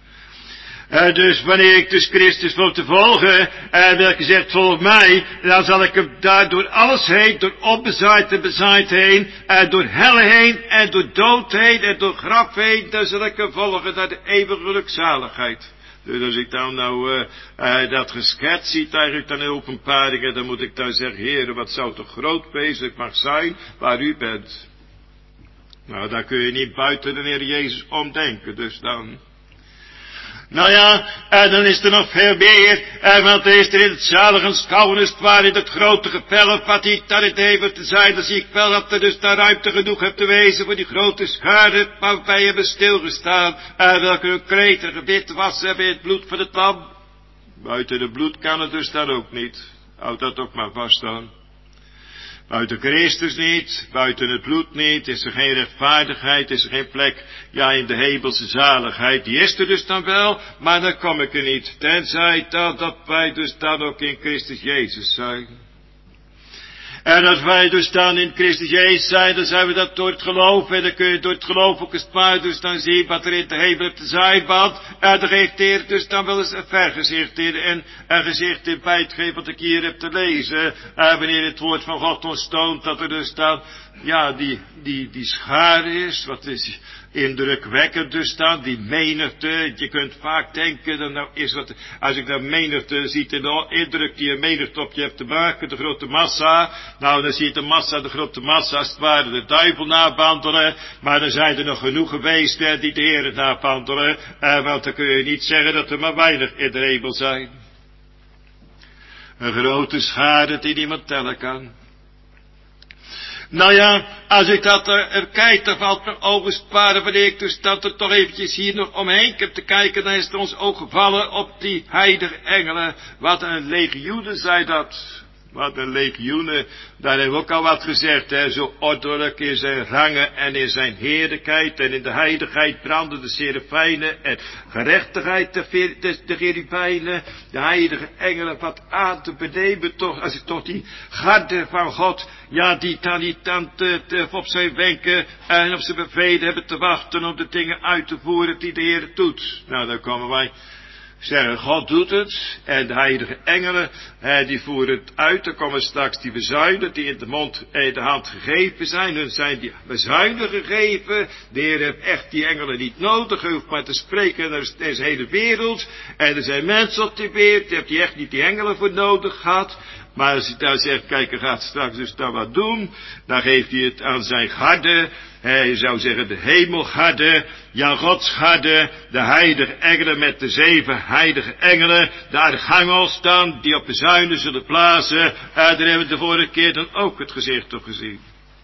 Dus wanneer ik dus Christus wil te volgen, welke zegt volg mij, dan zal ik hem daar door alles heen, door onbezaaid en bezaaid heen, door helle heen en door dood heen en door graf heen, dan zal ik hem volgen naar de eeuwige gelukzaligheid. Dus als ik dan nou dat geschetst ziet eigenlijk dan in openbaringen, dan moet ik dan zeggen, Heere, wat zou toch groot wezenlijk mag zijn waar u bent. Nou, daar kun je niet buiten de Heer Jezus omdenken, dus dan. Nou ja, dan is er nog veel meer, want er is er in het zalige schouwen, waar in het grote geveld, wat ik daar in de hemel te zijn, dan zie ik wel dat er dus daar ruimte genoeg hebt te wezen voor die grote schade, waar wij hebben stilgestaan, welke hun kreten gebit was hebben in het bloed van het lam. Buiten het bloed kan het dus dan ook niet, houd dat ook maar vast dan. Buiten Christus niet, buiten het bloed niet, is er geen rechtvaardigheid, is er geen plek, ja, in de hemelse zaligheid. Die is er dus dan wel, maar dan kom ik er niet, tenzij dat wij dus dan ook in Christus Jezus zijn. En als wij dus dan in Christus Jezus zijn, dan zijn we dat door het geloof. En dan kun je door het geloof ook eens maar dus dan zien wat er in de hemel te zijn valt. En dan geeft de Heer dus dan wel eens een vergezicht in. En een gezicht in bij hetgeen wat ik hier heb te lezen. Wanneer het woord van God ons toont dat er dus dan, ja, die schare is. Wat is indrukwekkend dus dan, die menigte. Je kunt vaak denken, dan nou is wat, als ik dat menigte ziet in de indruk die een menigte op je hebt te maken, de grote massa. Nou, dan zie je de grote massa, als het ware de duivel nabandelen. Maar dan zijn er nog genoeg geweest die de Heer nabandelen. Want dan kun je niet zeggen dat er maar weinig in de hemel zijn. Een grote schade die niemand tellen kan. Nou ja, als ik dat kijk, dan valt mijn ogen sparen wanneer ik dus dat er toch eventjes hier nog omheen heb te kijken, dan is er ons oog gevallen op die heilige engelen. Wat een legioenen zijn dat. Wat een legioenen, daar hebben we ook al wat gezegd, hè. Zo ordelijk in zijn rangen en in zijn heerlijkheid en in de heiligheid branden de serafijnen en gerechtigheid de cherubijnen, de heilige engelen wat aan te benemen toch, als ik toch die garde van God, ja, die dan op zijn wenken en op zijn bevelen hebben te wachten om de dingen uit te voeren die de Heer doet. Nou, dan komen wij zeggen, God doet het, en de heilige engelen, die voeren het uit. Dan komen straks die bezuinen, die in de mond en de hand gegeven zijn. Hun zijn die bezuinen gegeven. De Heer heeft echt die engelen niet nodig. Hij hoeft maar te spreken naar deze hele wereld. En er zijn mensen op die wereld, die heeft hij echt niet die engelen voor nodig gehad. Maar als hij daar zegt, kijk, hij gaat straks dus dan wat doen, dan geeft hij het aan zijn garde. Hij zou zeggen de hemelgarde, ja, Gods garde, de heilige engelen met de 7 heilige engelen, de archangels dan, die op de zuinen zullen blazen. Daar hebben we de vorige keer dan ook het gezicht op gezien.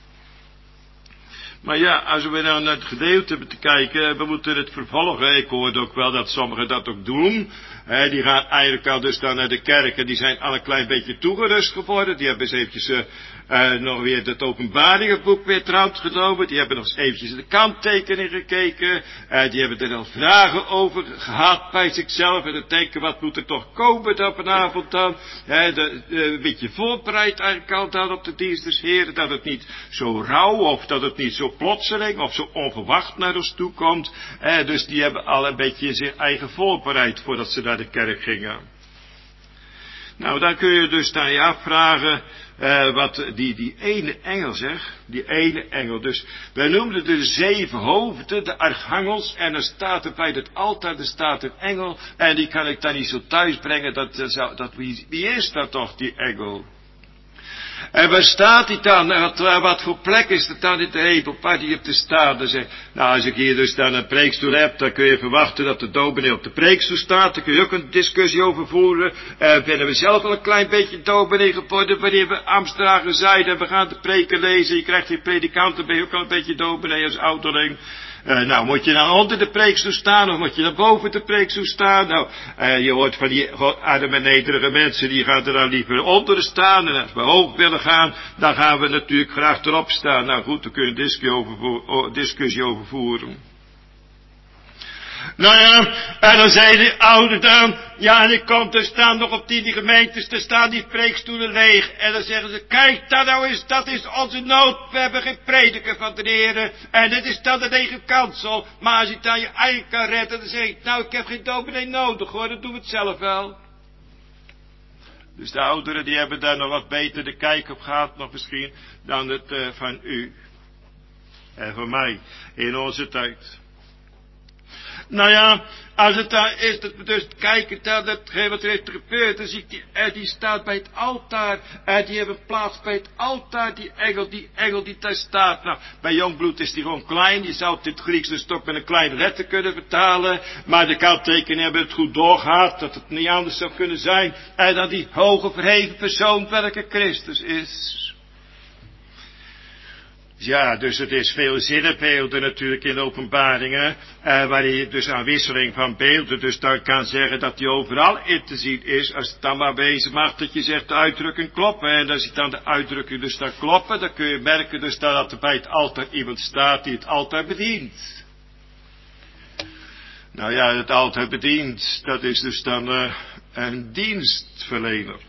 Maar ja, als we nou naar het gedeelte hebben te kijken, we moeten het vervolgen. Ik hoorde ook wel dat sommigen dat ook doen. Die gaan eigenlijk al dus dan naar de kerk en die zijn al een klein beetje toegerust geworden. Die hebben eens eventjes nog weer het openbaringenboek weer trouw genomen. Die hebben nog eens eventjes de kanttekening gekeken. Die hebben er al vragen over gehad bij zichzelf. En dan denken, wat moet er toch komen dan vanavond dan? Een beetje voorbereid eigenlijk al dan op de dienst des Heren. Dat het niet zo rauw of dat het niet zo plotseling of zo onverwacht naar ons toe komt. Dus die hebben al een beetje zich eigen voorbereid voordat ze naar de kerk gingen. Nou, dan kun je dus aan je afvragen, wat die ene engel zegt. Die ene engel. Dus, wij noemden de 7 hoofden, de archangels, en er staat er bij het altaar, er staat een engel, en die kan ik dan niet zo thuis brengen, wie is dat toch, die engel? En waar staat hij dan? Wat voor plek is er dan in de hemel? Waar die op te staan? Dan zeg, nou, als ik hier dus dan een preekstoel heb, dan kun je verwachten dat de dominee op de preekstoel staat. Daar kun je ook een discussie over voeren. Binnen we zelf al een klein beetje dominee geworden, wanneer we Amstdragen zeiden, we gaan de preken lezen. Je krijgt geen predikant, dan ben je ook al een beetje dominee als ouderling. Nou, moet je dan onder de preekstoel staan, of moet je dan boven de preekstoel staan? Nou, je hoort van die arme en nederige mensen, die gaan er dan liever onder staan. En als we hoog willen gaan, dan gaan we natuurlijk graag erop staan. Nou goed, daar kun je een discussie over voeren. Nou ja, en dan zei de oude dan, ja, en ik kom te staan nog op die gemeentes, er staan die preekstoelen leeg. En dan zeggen ze, kijk, dat is onze nood, we hebben geen prediker van de Heer. En dit is dan de eigen kansel. Maar als je het aan je eigen kan redden, dan zeg ik, nou, ik heb geen dominee nodig hoor, dan doen we het zelf wel. Dus de ouderen, die hebben daar nog wat beter de kijk op gehad, nog misschien, dan het van u. En van mij, in onze tijd. Nou ja, als het daar is, dat we dus kijken naar datgene wat er heeft gebeurd, dan zie ik die staat bij het altaar, die hebben plaats bij het altaar, die engel die daar staat. Nou, bij Jongbloed is die gewoon klein, je zou het in het Grieks dus toch met een kleine letter kunnen vertalen, maar de kanttekeningen hebben het goed doorgehad, dat het niet anders zou kunnen zijn, en dat die hoge verheven persoon welke Christus is. Ja, dus het is veel zinnenbeelden natuurlijk in de openbaringen, waar je dus aan wisseling van beelden, dus dan kan zeggen dat die overal in te zien is, als het dan maar wezen mag dat je zegt de uitdrukking kloppen, en als je dan de uitdrukking dus dan kloppen, dan kun je merken dus dat er bij het altaar iemand staat die het altaar bedient. Nou ja, het altaar bedient, dat is dus dan een dienstverlener.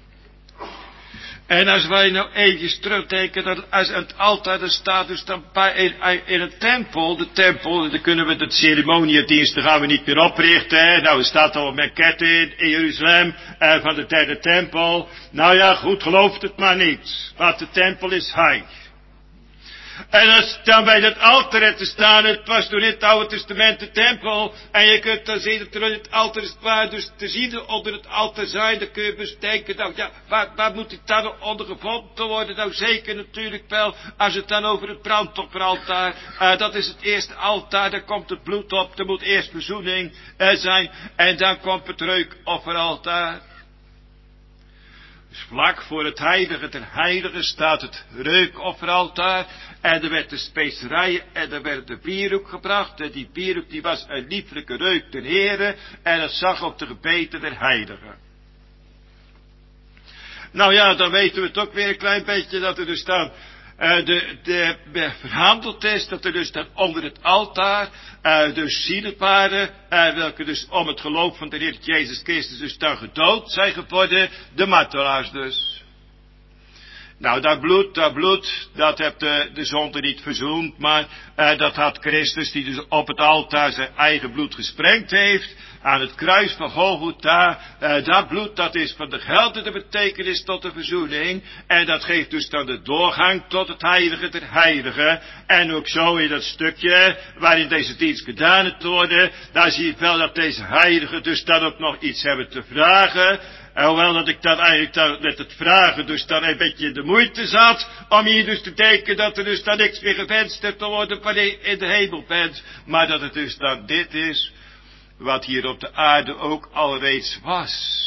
En als wij nou eventjes terugdenken, dat als het altaar er staat, dus dan in een tempel, dan kunnen we de ceremoniediensten gaan we niet meer oprichten, hè. Nou, er staat al een maquette in Jeruzalem, van de 3e tempel. Nou ja, goed, gelooft het maar niet, want de tempel is heilig. En als dan bij dat altaar te staan, het was toen in het Oude Testament de tempel, en je kunt dan zien dat er in het altaar is waar dus te zien onder het altaar zijn, dan kun je dus denken, nou ja, waar moet dit dan onder gevonden worden? Nou zeker natuurlijk wel, als het dan over het brandofferaltaar, dat is het eerste altaar, daar komt het bloed op, er moet eerst verzoening zijn, en dan komt het reukofferaltaar. Dus vlak voor het heilige ten heilige staat het reukofferaltaar. En er werd de specerijen en er werd de bierhoek gebracht. En die bierhoek die was een lieflijke reuk ten Heere. En het zag op de gebeten der heiligen. Nou ja, dan weten we toch weer een klein beetje dat er dus dan verhandeld is, dat er dus dan onder het altaar dus zielen waren, welke dus om het geloof van de Heer Jezus Christus dus dan gedood zijn geworden, de martelaars dus. Nou, dat bloed, dat heeft de zonde niet verzoend, maar dat had Christus, die dus op het altaar zijn eigen bloed gesprengd heeft, aan het kruis van Golgotha, dat bloed, dat is van de geldende betekenis tot de verzoening, en dat geeft dus dan de doorgang tot het heilige der heiligen, en ook zo in dat stukje, waarin deze dienst gedaan wordt, daar zie je wel dat deze heiligen dus dan ook nog iets hebben te vragen. En hoewel dat ik dan eigenlijk dan met het vragen dus dan een beetje in de moeite zat, om hier dus te denken dat er dus dan niks meer gewenst heeft te worden wanneer je in de hemel bent, maar dat het dus dan dit is, wat hier op de aarde ook al reeds was.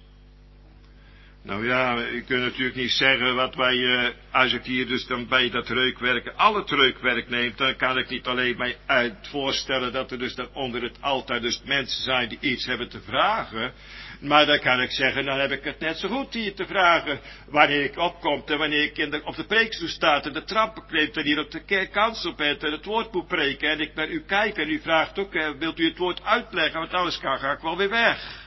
Nou ja, ik kan natuurlijk niet zeggen wat wij, als ik hier dus dan bij dat reukwerk, al het reukwerk neem, dan kan ik niet alleen mij voorstellen dat er dus dan onder het altaar dus mensen zijn die iets hebben te vragen. Maar dan kan ik zeggen, dan heb ik het net zo goed hier te vragen, wanneer ik opkom en wanneer ik op de preekstoel sta en de trap bekleed en hier op de kansel ben en het woord moet preken en ik naar u kijk en u vraagt ook, wilt u het woord uitleggen, want anders ga ik wel weer weg.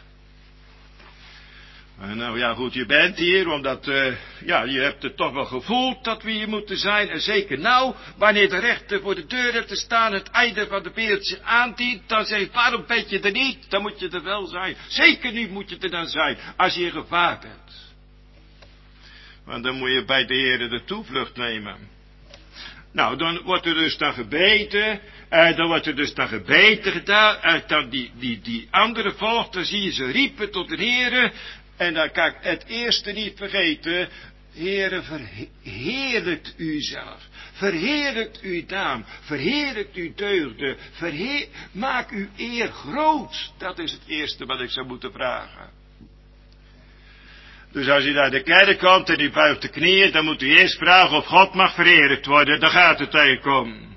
Nou ja, goed, je bent hier, omdat, je hebt het toch wel gevoeld dat we hier moeten zijn. En zeker nou, wanneer de rechter voor de deur hebt te staan, het einde van de wereldje aandient, dan zeg je, waarom ben je er niet? Dan moet je er wel zijn. Zeker nu moet je er dan zijn, als je in gevaar bent. Want dan moet je bij de Heer de toevlucht nemen. Nou, dan wordt er dus dan gebeten, gedaan, en dan die andere volgt, dan zie je ze riepen tot de Heer. En dan kan ik het eerste niet vergeten. Heere, verheerlijkt u zelf. Verheerlijkt uw naam. Verheerlijkt uw deugden. Maak uw eer groot. Dat is het eerste wat ik zou moeten vragen. Dus als u naar de kerk komt en u buigt de knieën, dan moet u eerst vragen of God mag verheerlijkt worden. Daar gaat het eigenlijk om.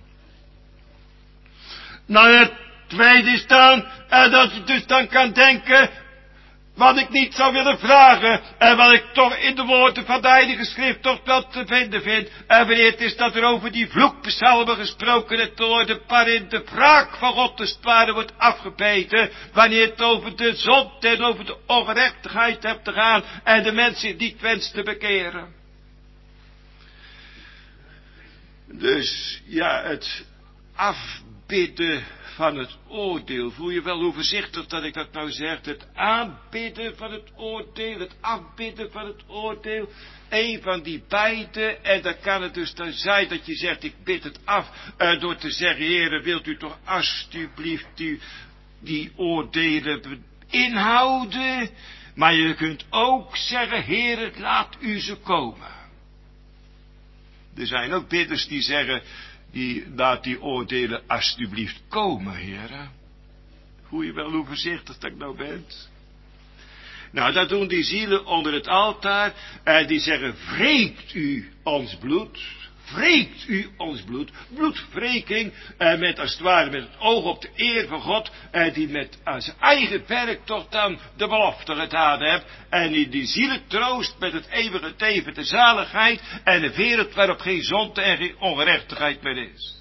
Nou, het tweede is dan, dat je dus dan kan denken, wat ik niet zou willen vragen, en wat ik toch in de woorden van de Heilige Schrift toch wel te vinden vind, en wanneer het is dat er over die vloekpsalmen gesproken het worden, waarin de wraak van God als het ware wordt afgebeten, wanneer het over de zonde en over de ongerechtigheid hebt te gaan, en de mensen niet wenst te bekeren. Dus, ja, het afbidden van het oordeel. Voel je wel hoe voorzichtig dat ik dat nou zeg? Het aanbidden van het oordeel, het afbidden van het oordeel. Een van die beide. En dan kan het dus dan zijn dat je zegt, ik bid het af. Door te zeggen, Heere, wilt u toch alsjeblieft die oordelen inhouden. Maar je kunt ook zeggen, Heere, laat u ze komen. Er zijn ook bidders die zeggen, laat die oordelen alsjeblieft komen, heren. Voel je wel hoe voorzichtig dat ik nou ben? Nou, dat doen die zielen onder het altaar. Die zeggen, wreekt u ons bloed. Wreekt u ons bloed. Bloedwreking, met als het ware met het oog op de eer van God. Die met zijn eigen werk toch dan de belofte gedaan heeft. En die zielen troost met het eeuwige leven, de zaligheid. En de wereld waarop geen zonde en geen ongerechtigheid meer is.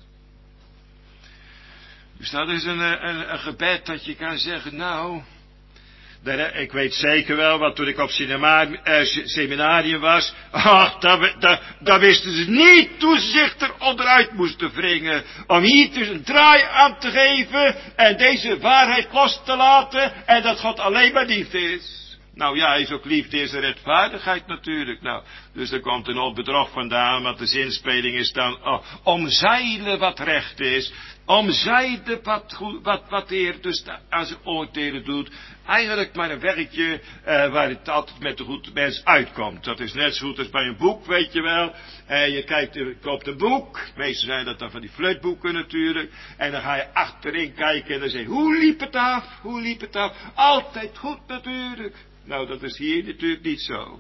Dus dat is een gebed dat je kan zeggen, nou, ik weet zeker wel, want toen ik op seminarium was, daar wisten ze niet hoe ze zich er onderuit moesten wringen, om hier dus een draai aan te geven, en deze waarheid los te laten, en dat God alleen maar liefde is. Nou ja, is ook liefde, is de rechtvaardigheid natuurlijk. Nou, dus er komt een onbedrog vandaan, want de zinspeling is dan omzeilen wat recht is. Omzeilen wat de Heer dus aan zijn oordelen doet. Eigenlijk maar een werkje waar het altijd met de goede mens uitkomt. Dat is net zo goed als bij een boek, weet je wel. Je koopt een boek. Meestal zijn dat dan van die fluitboeken natuurlijk. En dan ga je achterin kijken en dan zeg je, hoe liep het af? Hoe liep het af? Altijd goed natuurlijk. Nou, dat is hier natuurlijk niet zo.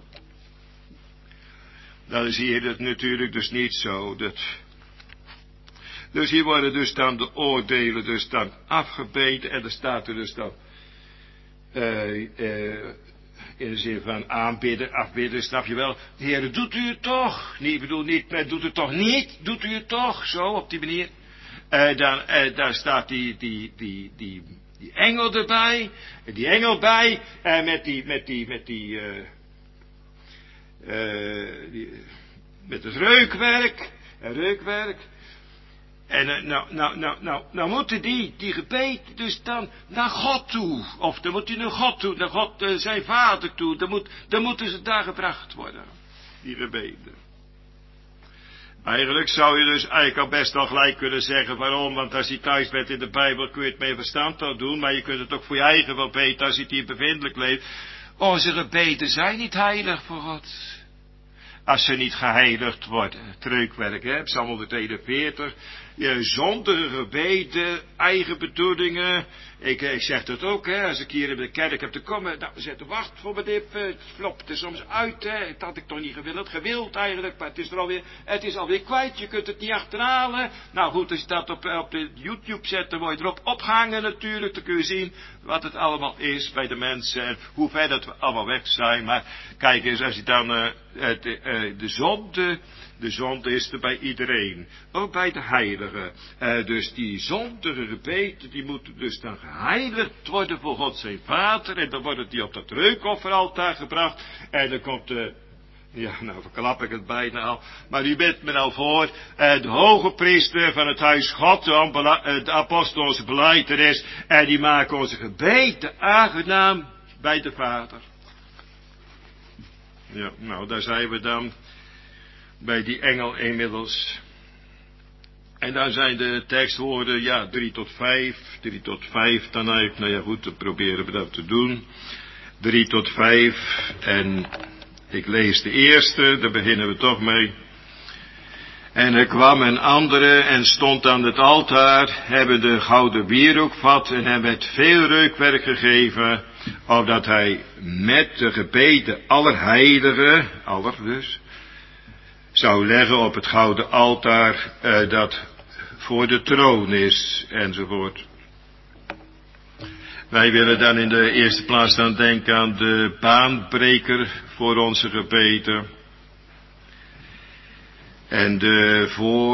Dat is hier natuurlijk dus niet zo. Dus hier worden dus dan de oordelen dus dan afgebeten. En er staat er dus dan in de zin van aanbidden, afbidden, snap je wel? De Heer, doet u het toch? Nee, ik bedoel niet, maar doet het toch niet? Doet u het toch? Zo, op die manier. Daar staat die engel erbij. Die engel bij. Met het reukwerk. En nou moeten die gebeden dus dan naar God toe. Of dan moet hij naar God toe, naar God zijn vader toe. Dan moeten ze daar gebracht worden. Die gebeden. Eigenlijk zou je dus eigenlijk al best al gelijk kunnen zeggen waarom. Want als je thuis bent in de Bijbel kun je het met verstand al doen. Maar je kunt het ook voor je eigen wel weten als je het hier bevindelijk leeft. Onze gebeden zijn niet heilig voor God. Als ze niet geheiligd worden. Het reukwerk, hè, Psalm 141. Zondige gebeden, eigen bedoelingen. Ik zeg dat ook, hè, als ik hier in de kerk heb te komen. Nou, we zetten wacht voor mijn dip. Het flopt er soms uit, hè. Dat had ik toch niet gewild eigenlijk. Maar het is alweer kwijt. Je kunt het niet achterhalen. Nou goed, als je dat op de YouTube zet, dan word je erop opgehangen natuurlijk. Dan kun je zien wat het allemaal is bij de mensen. En hoe ver dat we allemaal weg zijn. Maar kijk eens, als je dan de zonde is er bij iedereen. Ook bij de heiligen. Dus die zondige gebeden, die moeten dus dan geheiligd worden voor God zijn Vader. En dan worden die op dat reukofferaltaar gebracht. En dan komt nou verklap ik het bijna al. Maar u bent me nou voor. De hoge priester van het huis God, de apostolse belijdenis. En die maken onze gebeden aangenaam bij de Vader. Ja, nou daar zijn we dan. Bij die engel inmiddels. En dan zijn de tekstwoorden, 3 tot 5. 3 tot 5 dan eigenlijk. Nou ja goed, dan proberen we dat te doen. 3 tot 5. En ik lees de eerste, daar beginnen we toch mee. En er kwam een andere en stond aan het altaar, hebben de gouden wierookvat en hem werd veel reukwerk gegeven, opdat hij met de gebeden allerheiligen, dus, zou leggen op het gouden altaar dat voor de troon is, enzovoort. Wij willen dan in de eerste plaats dan denken aan de baanbreker voor onze gebeden. En de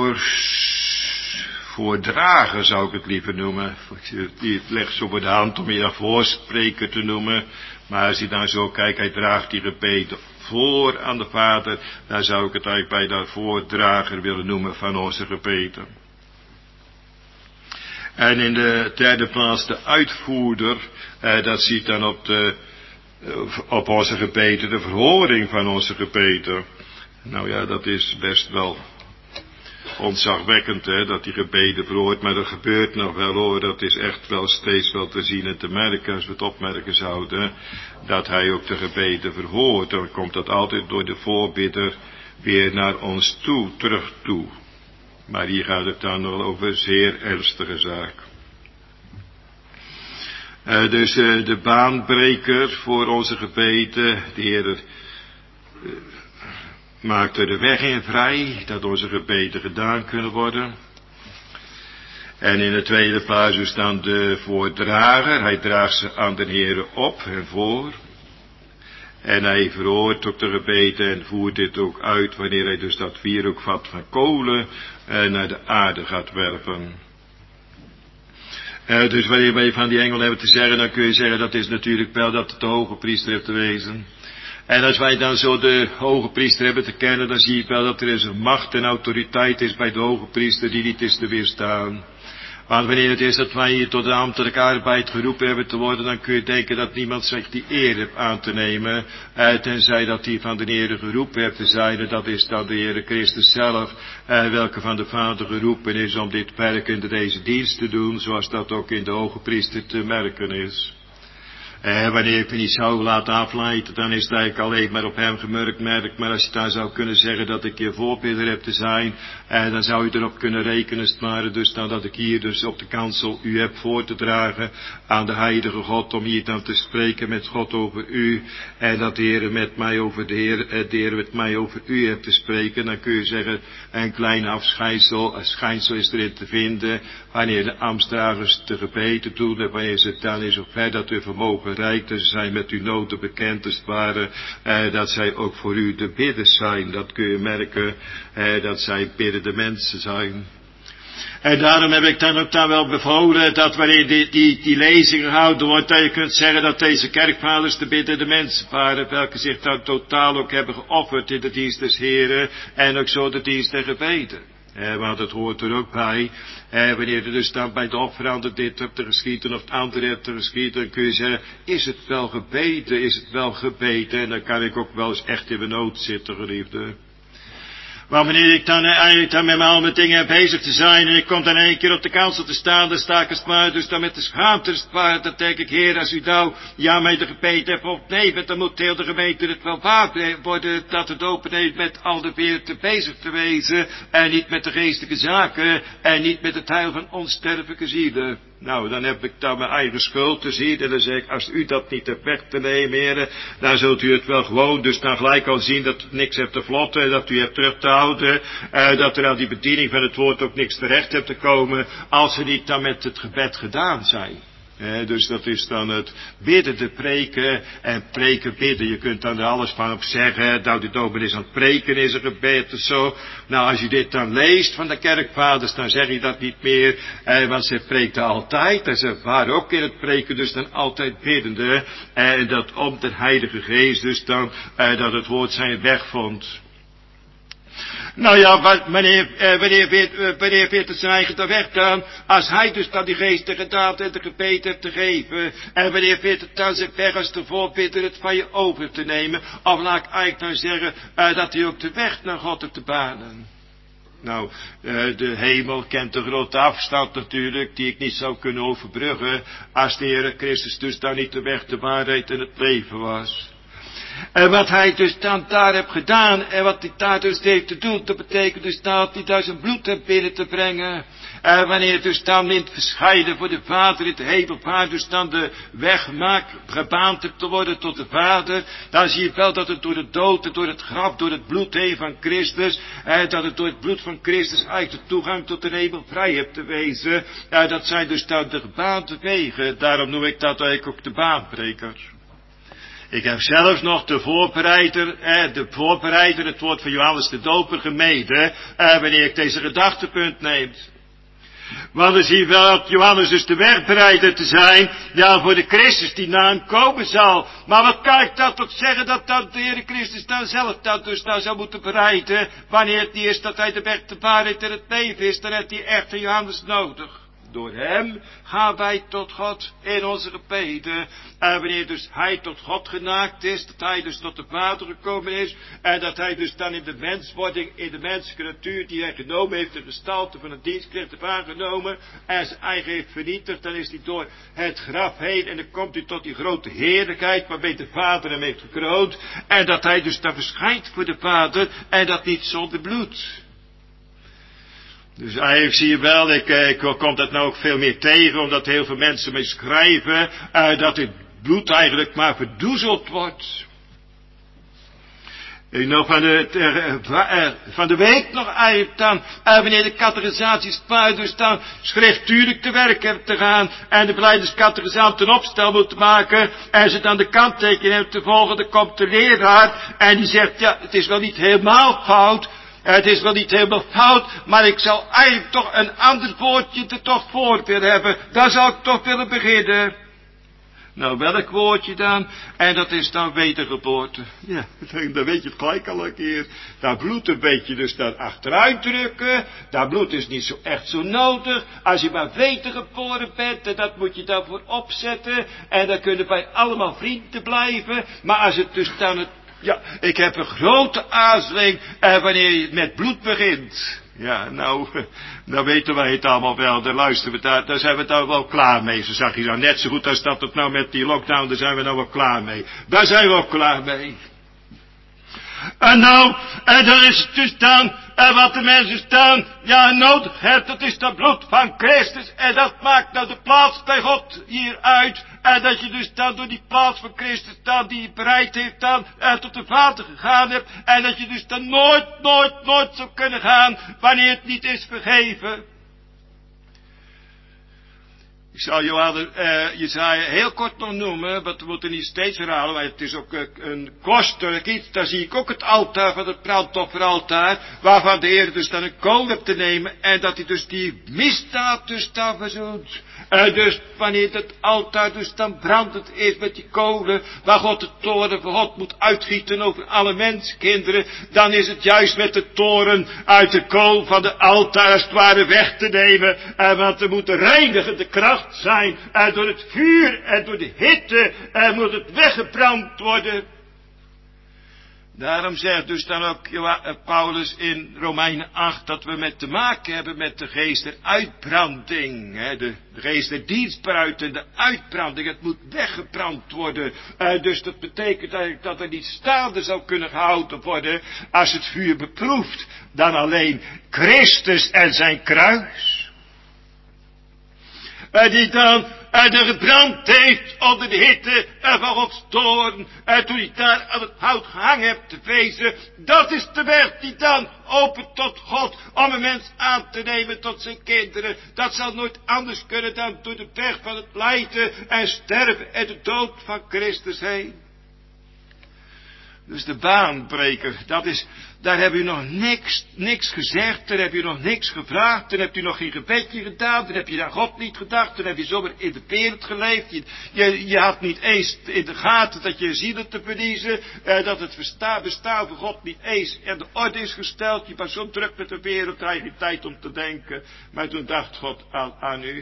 voordrager zou ik het liever noemen. Die legt zo voor de hand om je dan voorspreker te noemen. Maar als je dan zo kijkt, hij draagt die gebeden voor aan de Vader. Dan zou ik het eigenlijk bij de voordrager willen noemen van onze gebeden. En in de derde plaats de uitvoerder. Dat ziet dan op onze gebeden, de verhoring van onze gebeden. Nou ja, dat is best wel ontzagwekkend, hè, dat die gebeden verhoort, maar dat gebeurt nog wel hoor, dat is echt wel steeds wel te zien en te merken, als we het opmerken zouden, dat hij ook de gebeden verhoort, dan komt dat altijd door de voorbidder weer naar ons toe, terug toe. Maar hier gaat het dan wel over een zeer ernstige zaak. Dus de baanbreker voor onze gebeden, de Heer maakt er de weg in vrij, dat onze gebeden gedaan kunnen worden. En in de tweede fase staan de voordrager, hij draagt ze aan de Heer op en voor. En hij verhoort ook de gebeden en voert dit ook uit, wanneer hij dus dat wierookvat van kolen naar de aarde gaat werpen. Dus wanneer wij van die engel hebben te zeggen, dan kun je zeggen, dat is natuurlijk wel dat het de hoge priester heeft te wezen. En als wij dan zo de hoge priester hebben te kennen, dan zie je wel dat er een macht en autoriteit is bij de hoge priester die niet is te weerstaan. Want wanneer het is dat wij hier tot de ambtelijke arbeid geroepen hebben te worden, dan kun je denken dat niemand zich die eer heeft aan te nemen, tenzij dat hij van de Heer geroepen heeft te zijn, en dat is dan de Heer Christus zelf, welke van de Vader geroepen is om dit werk in deze dienst te doen, zoals dat ook in de hoge priester te merken is. Wanneer ik me niet zou laten afleiden, dan is het eigenlijk alleen maar op hem gemerkt. Maar als je daar zou kunnen zeggen dat ik je voorbidder heb te zijn, dan zou je erop kunnen rekenen, als het ware, dus dan dat ik hier dus op de kansel u heb voor te dragen aan de heilige God, om hier dan te spreken met God over u, en dat de Heer met mij over de Heer met mij over u heeft te spreken. Dan kun je zeggen, een klein schijnsel is erin te vinden, wanneer de ambtsdragers de gebeden doen, en wanneer ze dan is op ver dat we vermogen bereikt. Ze zijn met uw noden bekend, als het ware. Dat zij ook voor u de bidders zijn. Dat kun je merken, dat zij biddende mensen zijn. En daarom heb ik dan ook wel bevolen dat wanneer die lezing gehouden wordt, dat je kunt zeggen dat deze kerkvaders de biddende mensen waren, welke zich dan totaal ook hebben geofferd in de dienst des Heren en ook zo de dienst der gebeden. Want het hoort er ook bij. Wanneer er dus dan bij de offerande dit hebt te geschieden of het andere hebt te geschieden, dan kun je zeggen, is het wel gebeden, is het wel gebeden? En dan kan ik ook wel eens echt in mijn nood zitten, geliefde. Maar wanneer ik dan eigenlijk met al mijn dingen bezig te zijn en ik kom dan een keer op de kansel te staan, dan sta ik als het ware dus dan met de schaamte als het ware, dan denk ik, Heer, als u nou ja mij de gebeden hebt opnemen, dan moet heel de gemeente het wel waard worden dat het openheid met al de wereld bezig te wezen en niet met de geestelijke zaken en niet met het heil van onsterfelijke zielen. Nou, dan heb ik dan mijn eigen schuld te zien en dan zeg ik, als u dat niet hebt weg te nemen, heren, dan zult u het wel gewoon dus dan gelijk al zien dat het niks hebt te vlotten, dat u hebt terug te houden, dat er aan die bediening van het woord ook niks terecht hebt te komen, als ze niet dan met het gebed gedaan zijn. Dus dat is dan het bidden, de preken en preken bidden. Je kunt dan er alles van op zeggen. Nou, de dominee is aan het preken, is een gebed of zo. Nou, als je dit dan leest van de kerkvaders, dan zeg je dat niet meer. Want ze preekten altijd. En ze waren ook in het preken dus dan altijd biddende. En dat om de Heilige Geest dus dan dat het woord zijn weg vond. Nou ja, wanneer veert het zijn eigen weg dan, als hij dus dan die geest de gedaante en de gebeden heeft te geven, en wanneer veert het dan zijn weg als de voorbidder het van je over te nemen, of laat ik eigenlijk nou zeggen, dat hij ook de weg naar God heeft te banen. Nou, de hemel kent de grote afstand natuurlijk, die ik niet zou kunnen overbruggen, als de Heere Christus dus dan niet de weg, de waarheid en het leven was. En wat hij dus dan daar heeft gedaan, en wat hij daar dus heeft te doen, dat betekent dus dat hij daar zijn bloed heeft binnen te brengen. En wanneer dus dan in het verscheiden voor de Vader in de hemelvaart dus dan de weg maakt, gebaand hebt te worden tot de Vader, dan zie je wel dat het door de dood en door het graf, door het bloed heen van Christus, dat het door het bloed van Christus eigenlijk de toegang tot de hemel vrij hebt te wezen. Dat zijn dus dan de gebaande wegen, daarom noem ik dat eigenlijk ook de baanbrekers. Ik heb zelfs nog de voorbereider, het woord van Johannes de Doper gemeden, wanneer ik deze gedachtepunt neem. Want dan zie je wel dat Johannes dus de wegbereider te zijn, ja, voor de Christus die na hem komen zal. Maar wat kan ik dat toch zeggen, dat dan de Heere Christus dan zelf dat dus dan zou moeten bereiden, wanneer het niet is dat hij de weg, de waarheid en het leven is, dan heeft hij echt een Johannes nodig. Door hem gaan wij tot God in onze gebeden. En wanneer dus hij tot God genaakt is, dat hij dus tot de Vader gekomen is, en dat hij dus dan in de menswording, in de menselijke natuur die hij genomen heeft, de gestalte van een dienstknecht heeft aangenomen, en zijn eigen heeft vernietigd, dan is hij door het graf heen, en dan komt hij tot die grote heerlijkheid, waarmee de Vader hem heeft gekroond, en dat hij dus dan verschijnt voor de Vader, en dat niet zonder bloed. Dus eigenlijk zie je wel, ik kom dat nou ook veel meer tegen, omdat heel veel mensen mee schrijven, dat het bloed eigenlijk maar verdoezeld wordt. Nou, van de week nog eigenlijk dan, wanneer de catechisaties dus dan schriftuurlijk te werk hebben te gaan, en de belijdeniscatechisaat een opstel moeten maken, en ze dan de kanttekening hebben te volgen, dan komt de leraar, en die zegt, ja, het is wel niet helemaal fout, het is wel niet helemaal fout, maar ik zou eigenlijk toch een ander woordje er toch voor willen hebben. Daar zou ik toch willen beginnen. Nou, welk woordje dan? En dat is dan wedergeboorte. Ja, dan weet je het gelijk al een keer. Dat bloed een beetje dus dan achteruit drukken. Dat bloed is niet zo echt zo nodig. Als je maar wedergeboren bent, en dat moet je daarvoor opzetten. En dan kunnen wij allemaal vrienden blijven. Maar als het dus dan ja, ik heb een grote aarzeling wanneer je met bloed begint. Ja, nou weten wij het allemaal wel. Daar zijn we daar wel klaar mee. Zo zag je nou net zo goed als dat het nou met die lockdown, daar zijn we nou wel klaar mee. Daar zijn we ook klaar mee. En dan is het dus dan, wat de mensen dan, ja, nodig hebben, dat is dat bloed van Christus. En dat maakt nou de plaats bij God hier uit. En dat je dus dan door die plaats van Christus dan, die je bereid heeft dan, tot de Vader gegaan hebt. En dat je dus dan nooit zou kunnen gaan, wanneer het niet is vergeven. Ik zal Jesaja heel kort nog noemen, want we moeten niet steeds herhalen, maar het is ook een kostelijk iets. Daar zie ik ook het altaar van het brandofferaltaar, waarvan de Heer dus dan een kool hebt te nemen, en dat hij dus die misdaad dus dan verzoent. Dus wanneer het altaar dus dan brandend is met die kolen, waar God de toren van God moet uitgieten over alle menskinderen, dan is het juist met de toren uit de kool van de altaar als het ware weg te nemen, want er moet een reinigende kracht zijn, en door het vuur en door de hitte moet het weggebrand worden. Daarom zegt dus dan ook Paulus in Romeinen 8 dat we met te maken hebben met de geest der uitbranding. De geest der dienstberuitende uitbranding. Het moet weggebrand worden. Dus dat betekent eigenlijk dat er niet staande zou kunnen gehouden worden als het vuur beproeft dan alleen Christus en zijn kruis. Die dan er gebrand heeft onder de hitte van Gods toorn. Toen hij daar aan het hout gehangen hebt te wezen. Dat is de weg die dan opent tot God. Om een mens aan te nemen tot zijn kinderen. Dat zal nooit anders kunnen dan door de weg van het lijden en sterven en de dood van Christus heen. Dus de baanbreker, daar heb u nog niks gezegd, daar heb u nog niks gevraagd, dan hebt u nog geen gebedje gedaan, dan heb je naar God niet gedacht, dan heb je zomaar in de wereld geleefd, je had niet eens in de gaten dat je zielen te verliezen, dat het bestaan van God niet eens in de orde is gesteld, je was zo druk met de wereld, had je geen tijd om te denken, maar toen dacht God aan u.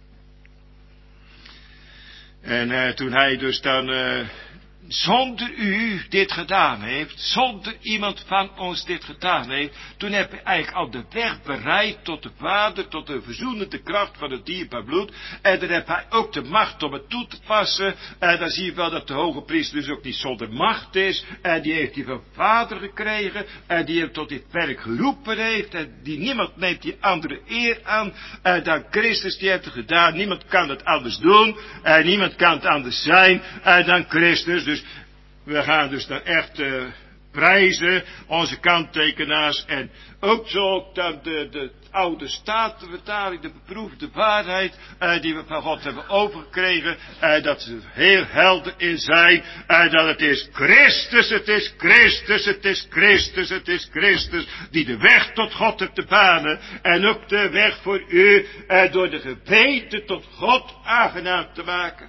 En toen hij dus dan zonder u dit gedaan heeft, zonder iemand van ons dit gedaan heeft, toen heb je eigenlijk al de weg bereid tot de Vader, tot de verzoenende kracht van het dierbaar bloed, en dan heb hij ook de macht om het toe te passen, en dan zie je wel dat de hoge priester dus ook niet zonder macht is, en die heeft hij van Vader gekregen, en die hem tot dit werk geroepen heeft, en die niemand neemt die andere eer aan, en dan Christus die heeft het gedaan, niemand kan het anders doen, en niemand kan het anders zijn, en dan Christus. Dus we gaan dus dan echt prijzen, onze kanttekenaars, en ook zo dan de oude statenvertaling, de beproefde waarheid, die we van God hebben overgekregen, dat ze heel helder in zijn, dat het is Christus, het is Christus, het is Christus, het is Christus, die de weg tot God heeft te banen, en ook de weg voor u, door de gebeden tot God aangenaam te maken.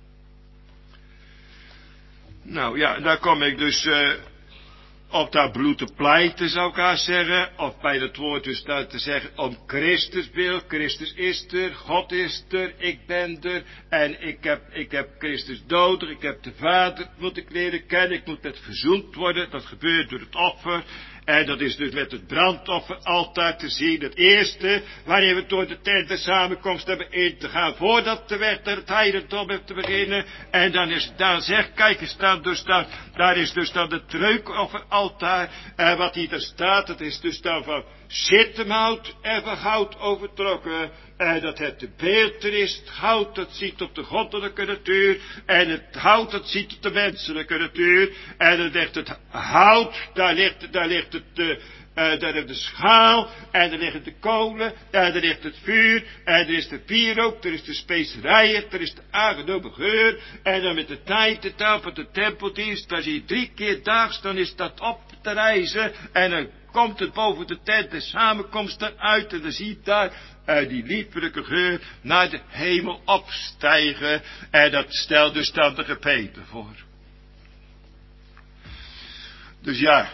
Nou ja, daar kom ik dus op dat bloed te pleiten, zou ik haar zeggen. Of bij dat woord dus daar te zeggen, om Christus wil. Christus is er, God is er, ik ben er. En ik heb Christus nodig, ik heb de Vader, moet ik leren kennen. Ik moet met verzoend worden, dat gebeurt door het offer. En dat is dus met het brandofferaltaar te zien. Het eerste, wanneer we door de tent de samenkomst hebben in te gaan, voordat de weg naar het heidendom heeft te beginnen. En dan is het daar, zeg, kijk eens dan, dus dan, daar is dus dan het reukofferaltaar. En wat hier dan staat, dat is dus dan van zittemhout en van goud overtrokken. En dat het de beeld er is, het goud dat ziet op de goddelijke natuur, en het hout dat ziet op de menselijke natuur, en dan ligt het hout, daar ligt de schaal, en daar liggen de kolen, en daar ligt het vuur, en er is de wierook, er is de specerijen, er is de aangenomen geur, en dan met de tijd, de taal van de tempeldienst, daar zie je 3 keer daags, dan is dat op te rijzen, en dan komt het boven de tent de samenkomst eruit, en dan zie je daar die liefelijke geur naar de hemel opstijgen, en dat stelt dus dan de gebeden voor. Dus ja,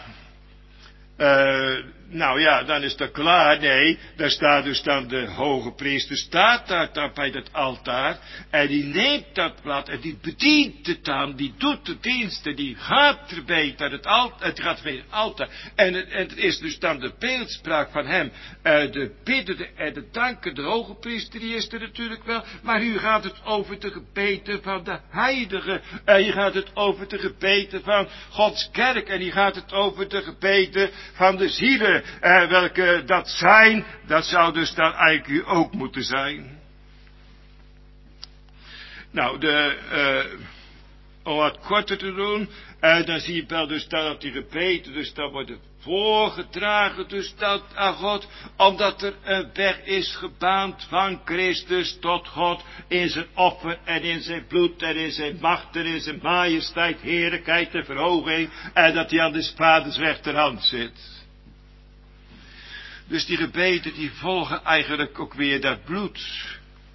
nou ja, dan is dat klaar. Nee, daar staat dus dan de hoge priester, staat daar bij dat altaar, en die neemt dat blad, en die bedient het dan, die doet de diensten, die gaat erbij naar het altaar, het gaat bij het altaar, en het is dus dan de beeldspraak van hem, de biddende en de dankende hoge priester, die is er natuurlijk wel, maar nu gaat het over de gebeden van de heiligen, en hier gaat het over de gebeden van Gods kerk, en hier gaat het over de gebeden van de zielen, welke dat zijn, dat zou dus dan eigenlijk u ook moeten zijn. Nou, om wat korter te doen, dan zie je wel dus dat die gebeden, dus dat worden voorgedragen, dus dat aan God, omdat er een weg is gebaand van Christus tot God, in zijn offer en in zijn bloed en in zijn macht en in zijn majesteit, heerlijkheid en verhoging, en dat hij aan de vaders rechterhand zit. Dus die gebeden die volgen eigenlijk ook weer dat bloed.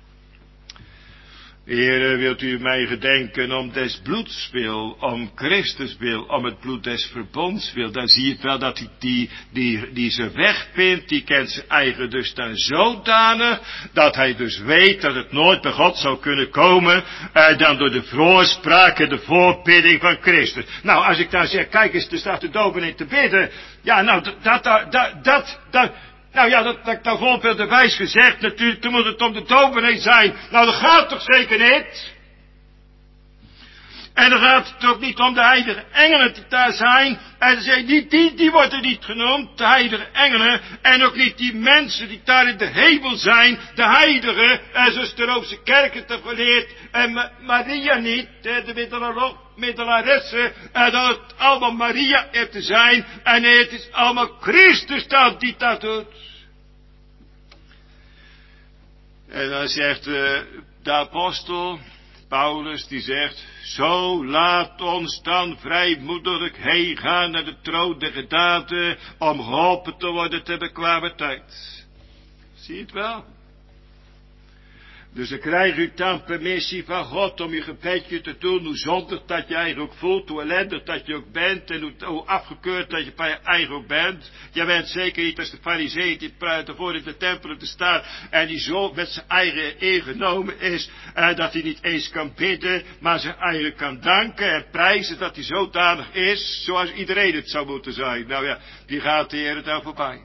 Heere, wilt u mij gedenken om des bloeds wil, om Christus wil, om het bloed des verbonds wil, dan zie je wel dat die zijn weg vindt, die kent zijn eigen dus dan zodanig, dat hij dus weet dat het nooit bij God zou kunnen komen, dan door de voorspraak en de voorbidding van Christus. Nou, als ik daar zeg, kijk eens, er staat de dominee te bidden, ja, nou, nou ja, dat voorbeeldenwijs gezegd natuurlijk, dan moet het om de dominee zijn. Nou, dat gaat toch zeker niet? En dan gaat het ook niet om de heilige engelen die daar zijn. En dan zeg je, die worden niet genoemd, de heilige engelen. En ook niet die mensen die daar in de hemel zijn, de heiligen. En zoals de Roomse kerk het heeft geleerd. En Maria niet, de middelaresse. En dat het allemaal Maria heeft te zijn. En het is allemaal Christus dan die dat doet. En dan zegt de apostel Paulus, die zegt, zo laat ons dan vrijmoedig heen gaan naar de troon der genade, om geholpen te worden te bekwame tijd. Zie je het wel? Dus dan krijg u dan permissie van God om je gebedje te doen, hoe zondig dat je eigenlijk ook voelt, hoe ellendig dat je ook bent, en hoe afgekeurd dat je bij je eigen ook bent. Je bent zeker niet als de farizeeën die ervoor in de tempel te staan, en die zo met zijn eigen ingenomen is, dat hij niet eens kan bidden, maar zijn eigen kan danken en prijzen dat hij zodanig is, zoals iedereen het zou moeten zijn. Nou ja, die gaat de Heer daar voorbij.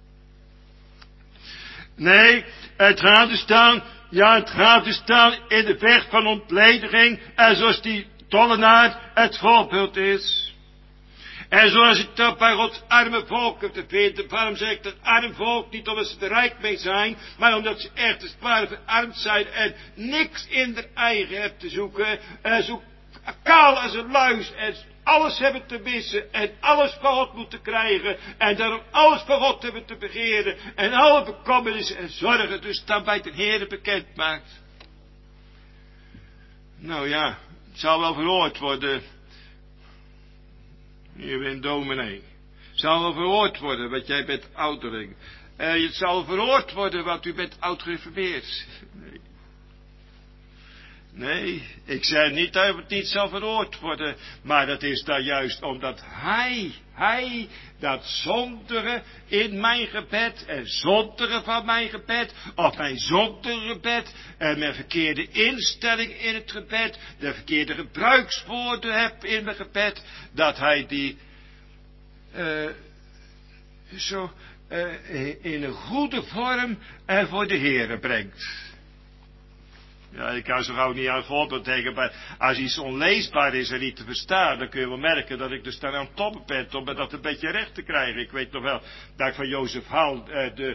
Nee, het gaat dus dan... Ja, het gaat dus dan in de weg van ontlediging, en zoals die tollenaar het voorbeeld is. En zoals ik dat bij Gods arme volk heb te vinden, waarom zeg ik dat arm volk? Niet omdat ze er rijk mee zijn, maar omdat ze echt als het ware verarmd zijn en niks in hun eigen hebben te zoeken, en zo kaal als een luis en alles hebben te missen en alles van God moeten krijgen en daarom alles van God hebben te begeren en alle bekommernissen en zorgen dus dan bij de Heere bekend maakt. Nou ja, het zal wel verhoord worden. Je bent dominee. Het zal wel verhoord worden, want jij bent ouderling. Het zal verhoord worden, want u bent oud-gereformeerd. Nee, ik zei niet dat het niet zal verhoord worden, maar dat is dan juist omdat hij, dat zondige in mijn gebed en zondige van mijn gebed, of mijn zondige gebed, en mijn verkeerde instelling in het gebed, de verkeerde gebruikswoorden heb in mijn gebed, dat hij die in een goede vorm voor de Heere brengt. Ja, ik kan zo gauw niet aan voorbeeld denken, maar als iets onleesbaar is en niet te verstaan, dan kun je wel merken dat ik dus daar aan het toppen ben, om dat een beetje recht te krijgen. Ik weet nog wel dat ik van Jozef Haal de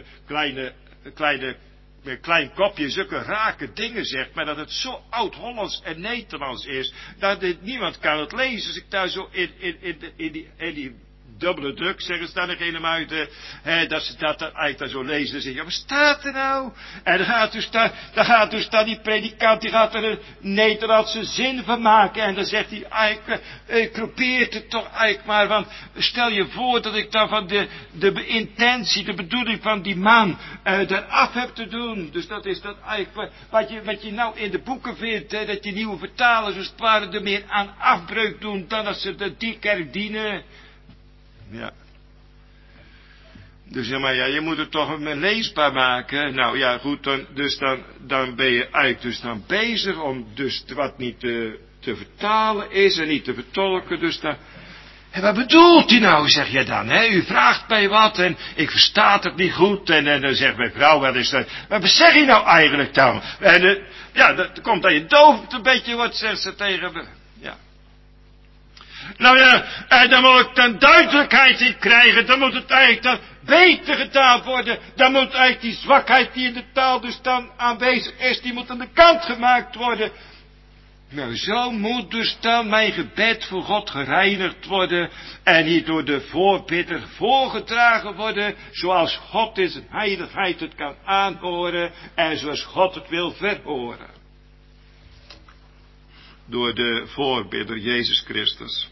klein kopje zulke rake dingen zegt, maar dat het zo oud-Hollands en Nederlands is, dat niemand kan het lezen. Dus ik daar zo in die dubbele druk, zeggen ze dan nog een uit, dat ze dat eigenlijk dan zo lezen en zeggen, ja, wat staat er nou? En dan gaat dus dan die predikant, die gaat er een Nederlandse zin van maken, en dan zegt hij, eigenlijk, probeert het toch eigenlijk maar, want stel je voor dat ik dan van de intentie, de bedoeling van die man, eraf heb te doen. Dus dat is dat eigenlijk, wat je nou in de boeken vindt, dat die nieuwe vertalers, als het ware, er meer aan afbreuk doen, dan als ze die kerk dienen. Ja. Dus ja, maar ja, je moet het toch leesbaar maken. Nou ja, goed, dan ben je eigenlijk dus dan bezig om dus wat niet te vertalen is en niet te vertolken. Dus dan... En wat bedoelt u nou, zeg je dan, hè? U vraagt mij wat en ik versta het niet goed. En dan zegt mijn vrouw wel eens, wat zeg je nou eigenlijk dan? En ja, dat komt dat je doof een beetje wordt, zegt ze tegen me. Ja. Nou ja, en dan moet ik dan duidelijkheid in krijgen, dan moet het eigenlijk dan beter gedaan worden, dan moet eigenlijk die zwakheid die in de taal dus dan aanwezig is, die moet aan de kant gemaakt worden. Nou, zo moet dus dan mijn gebed voor God gereinigd worden en niet door de voorbidder voorgedragen worden, zoals God in zijn heiligheid het kan aanhoren en zoals God het wil verhoren. Door de voorbidder Jezus Christus.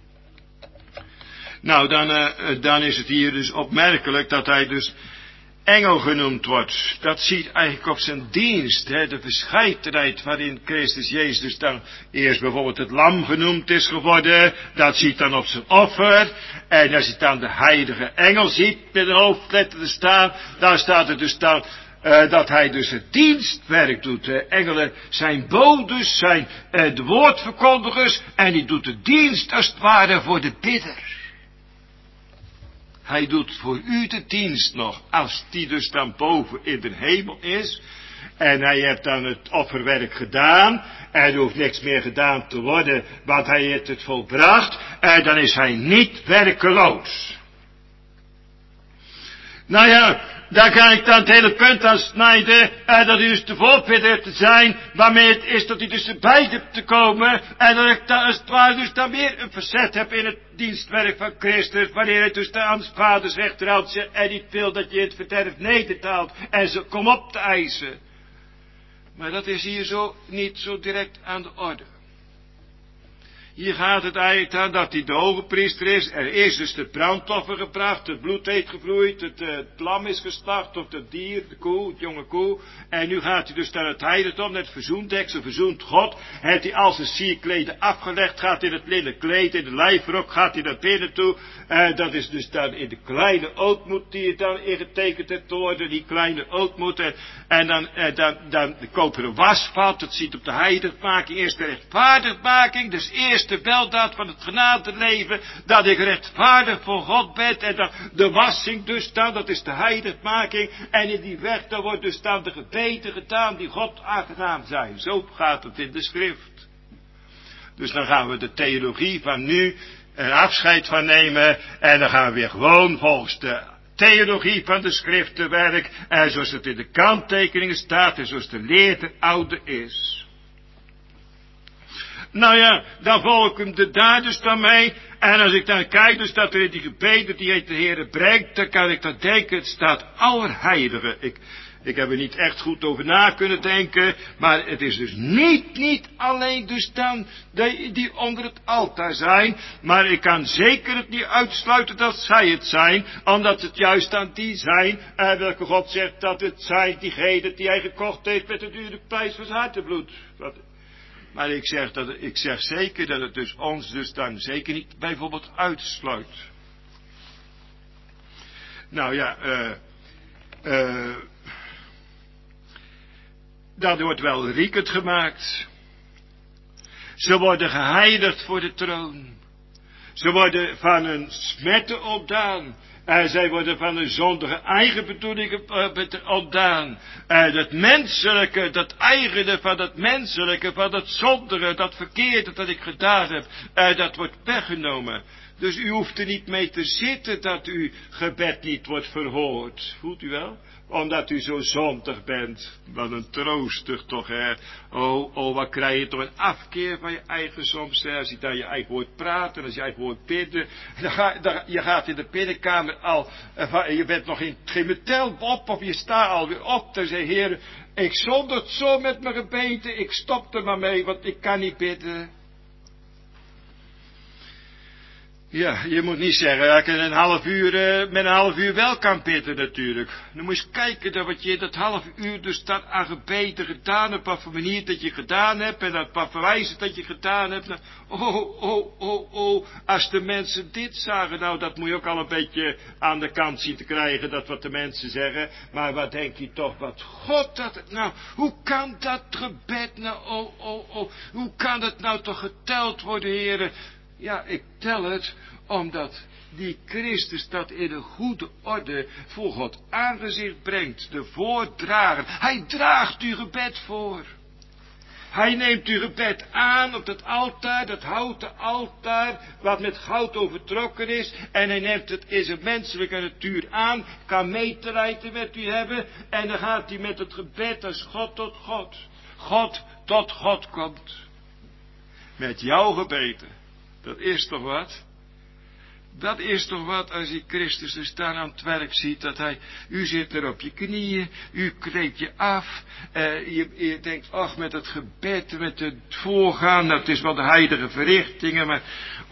Nou, dan is het hier dus opmerkelijk dat hij dus engel genoemd wordt. Dat ziet eigenlijk op zijn dienst, de verscheidenheid waarin Christus Jezus dus dan eerst bijvoorbeeld het lam genoemd is geworden. Dat ziet dan op zijn offer. En als je dan de heilige engel ziet met een hoofdletter te staan, dan staat er dus dan dat hij dus het dienstwerk doet. De engelen zijn bodes, zijn de woordverkondigers en die doet de dienst als het ware voor de bidder. Hij doet voor u de dienst nog, als die dus dan boven in de hemel is. En hij heeft dan het offerwerk gedaan. En er hoeft niks meer gedaan te worden, want hij heeft het volbracht. En dan is hij niet werkeloos. Nou ja, daar kan ik dan het hele punt aan snijden. Dat hij dus de voorbidder te zijn, waarmee het is dat hij dus erbij hebt te komen. En dat ik dan als het ware dus dan weer een verzet heb in het dienstwerk van Christus. Wanneer hij dus aan zijn vaders rechterhand zegt en niet wil dat je het verderf nederdaalt. En ze kom op te eisen. Maar dat is hier zo niet zo direct aan de orde. Hier gaat het eigenlijk aan dat hij de hoge priester is. Er is dus de brandoffer gebracht, het bloed heeft gevloeid, het lam is geslacht, of het dier, de koe, het jonge koe. En nu gaat hij dus naar het heiligdom, naar het verzoendeksel, verzoent God. Heeft hij al zijn sierkleden afgelegd, gaat in het linnen kleed, in de lijfrok, gaat hij naar binnen toe. Dat is dus dan in de kleine ootmoed die je dan ingetekend hebt te worden, die kleine ootmoed. En dan de koperen wasvat, dat ziet op de heiligmaking, eerst de rechtvaardigmaking, dus eerst de weldaad van het genadeleven, dat ik rechtvaardig voor God ben, en dan de wassing dus dan, dat is de heiligmaking, en in die weg, dan wordt dus dan de gebeden gedaan die God aangenaam zijn. Zo gaat het in de schrift. Dus dan gaan we de theologie van nu er afscheid van nemen, en dan gaan we weer gewoon volgens de theologie van de schrift te werk, en zoals het in de kanttekeningen staat, en zoals de leer der oude is. Nou ja, dan volg ik hem daar dus dan mee. En als ik dan kijk dus dat er in die gebeden die de Heer brengt, dan kan ik dat denken, het staat allerheilige. Ik heb er niet echt goed over na kunnen denken, maar het is dus niet alleen dus dan die onder het altaar zijn, maar ik kan zeker het niet uitsluiten dat zij het zijn, omdat het juist aan die zijn, welke God zegt dat het zijn diegenen die hij gekocht heeft met de dure prijs van zijn hartebloed. Maar ik zeg zeker dat het dus ons dus dan zeker niet bijvoorbeeld uitsluit. Nou ja, dat wordt wel riekend gemaakt. Ze worden geheiligd voor de troon. Ze worden van hun smetten ontdaan. Zij worden van hun zondige eigen bedoelingen ontdaan. Dat menselijke, dat eigene van dat menselijke, van dat zondige, dat verkeerde dat ik gedaan heb, dat wordt weggenomen. Dus u hoeft er niet mee te zitten dat uw gebed niet wordt verhoord. Voelt u wel? Omdat u zo zondig bent. Wat een trooster toch, hè. Oh, wat krijg je toch een afkeer van je eigen soms, hè. Als je dan je eigen woord praat en als je eigen woord bidden. Je gaat in de binnenkamer al, je bent nog geen metel op of je staat alweer op. Dan zei Heer, ik zondigt zo met mijn gebeden, ik stop er maar mee, want ik kan niet bidden. Ja, je moet niet zeggen dat ik met een half uur wel kan bidden natuurlijk. Dan moet je eens kijken dat wat je dat half uur dus dat aan gebeden gedaan hebt, wat voor manier dat je gedaan hebt en wat voor wijze dat je gedaan hebt. Als de mensen dit zagen, nou dat moet je ook al een beetje aan de kant zien te krijgen, dat wat de mensen zeggen. Maar wat denk je toch, wat God dat, nou, hoe kan dat gebed nou, hoe kan het nou toch geteld worden, heren? Ja, ik tel het, omdat die Christus dat in een goede orde voor God aangezicht brengt, de voordrager. Hij draagt uw gebed voor. Hij neemt uw gebed aan op dat altaar, dat houten altaar, wat met goud overtrokken is, en hij neemt het in zijn menselijke natuur aan, kan medelijden met u hebben, en dan gaat hij met het gebed als God tot God. God tot God komt. met jouw gebeten. Dat is toch wat? Dat is toch wat als je Christus dus daar aan het werk ziet, dat hij, u zit er op je knieën, u kleedt je af, je denkt, ach, met het gebed, met het voorgaan, dat is wel de heilige verrichtingen, maar,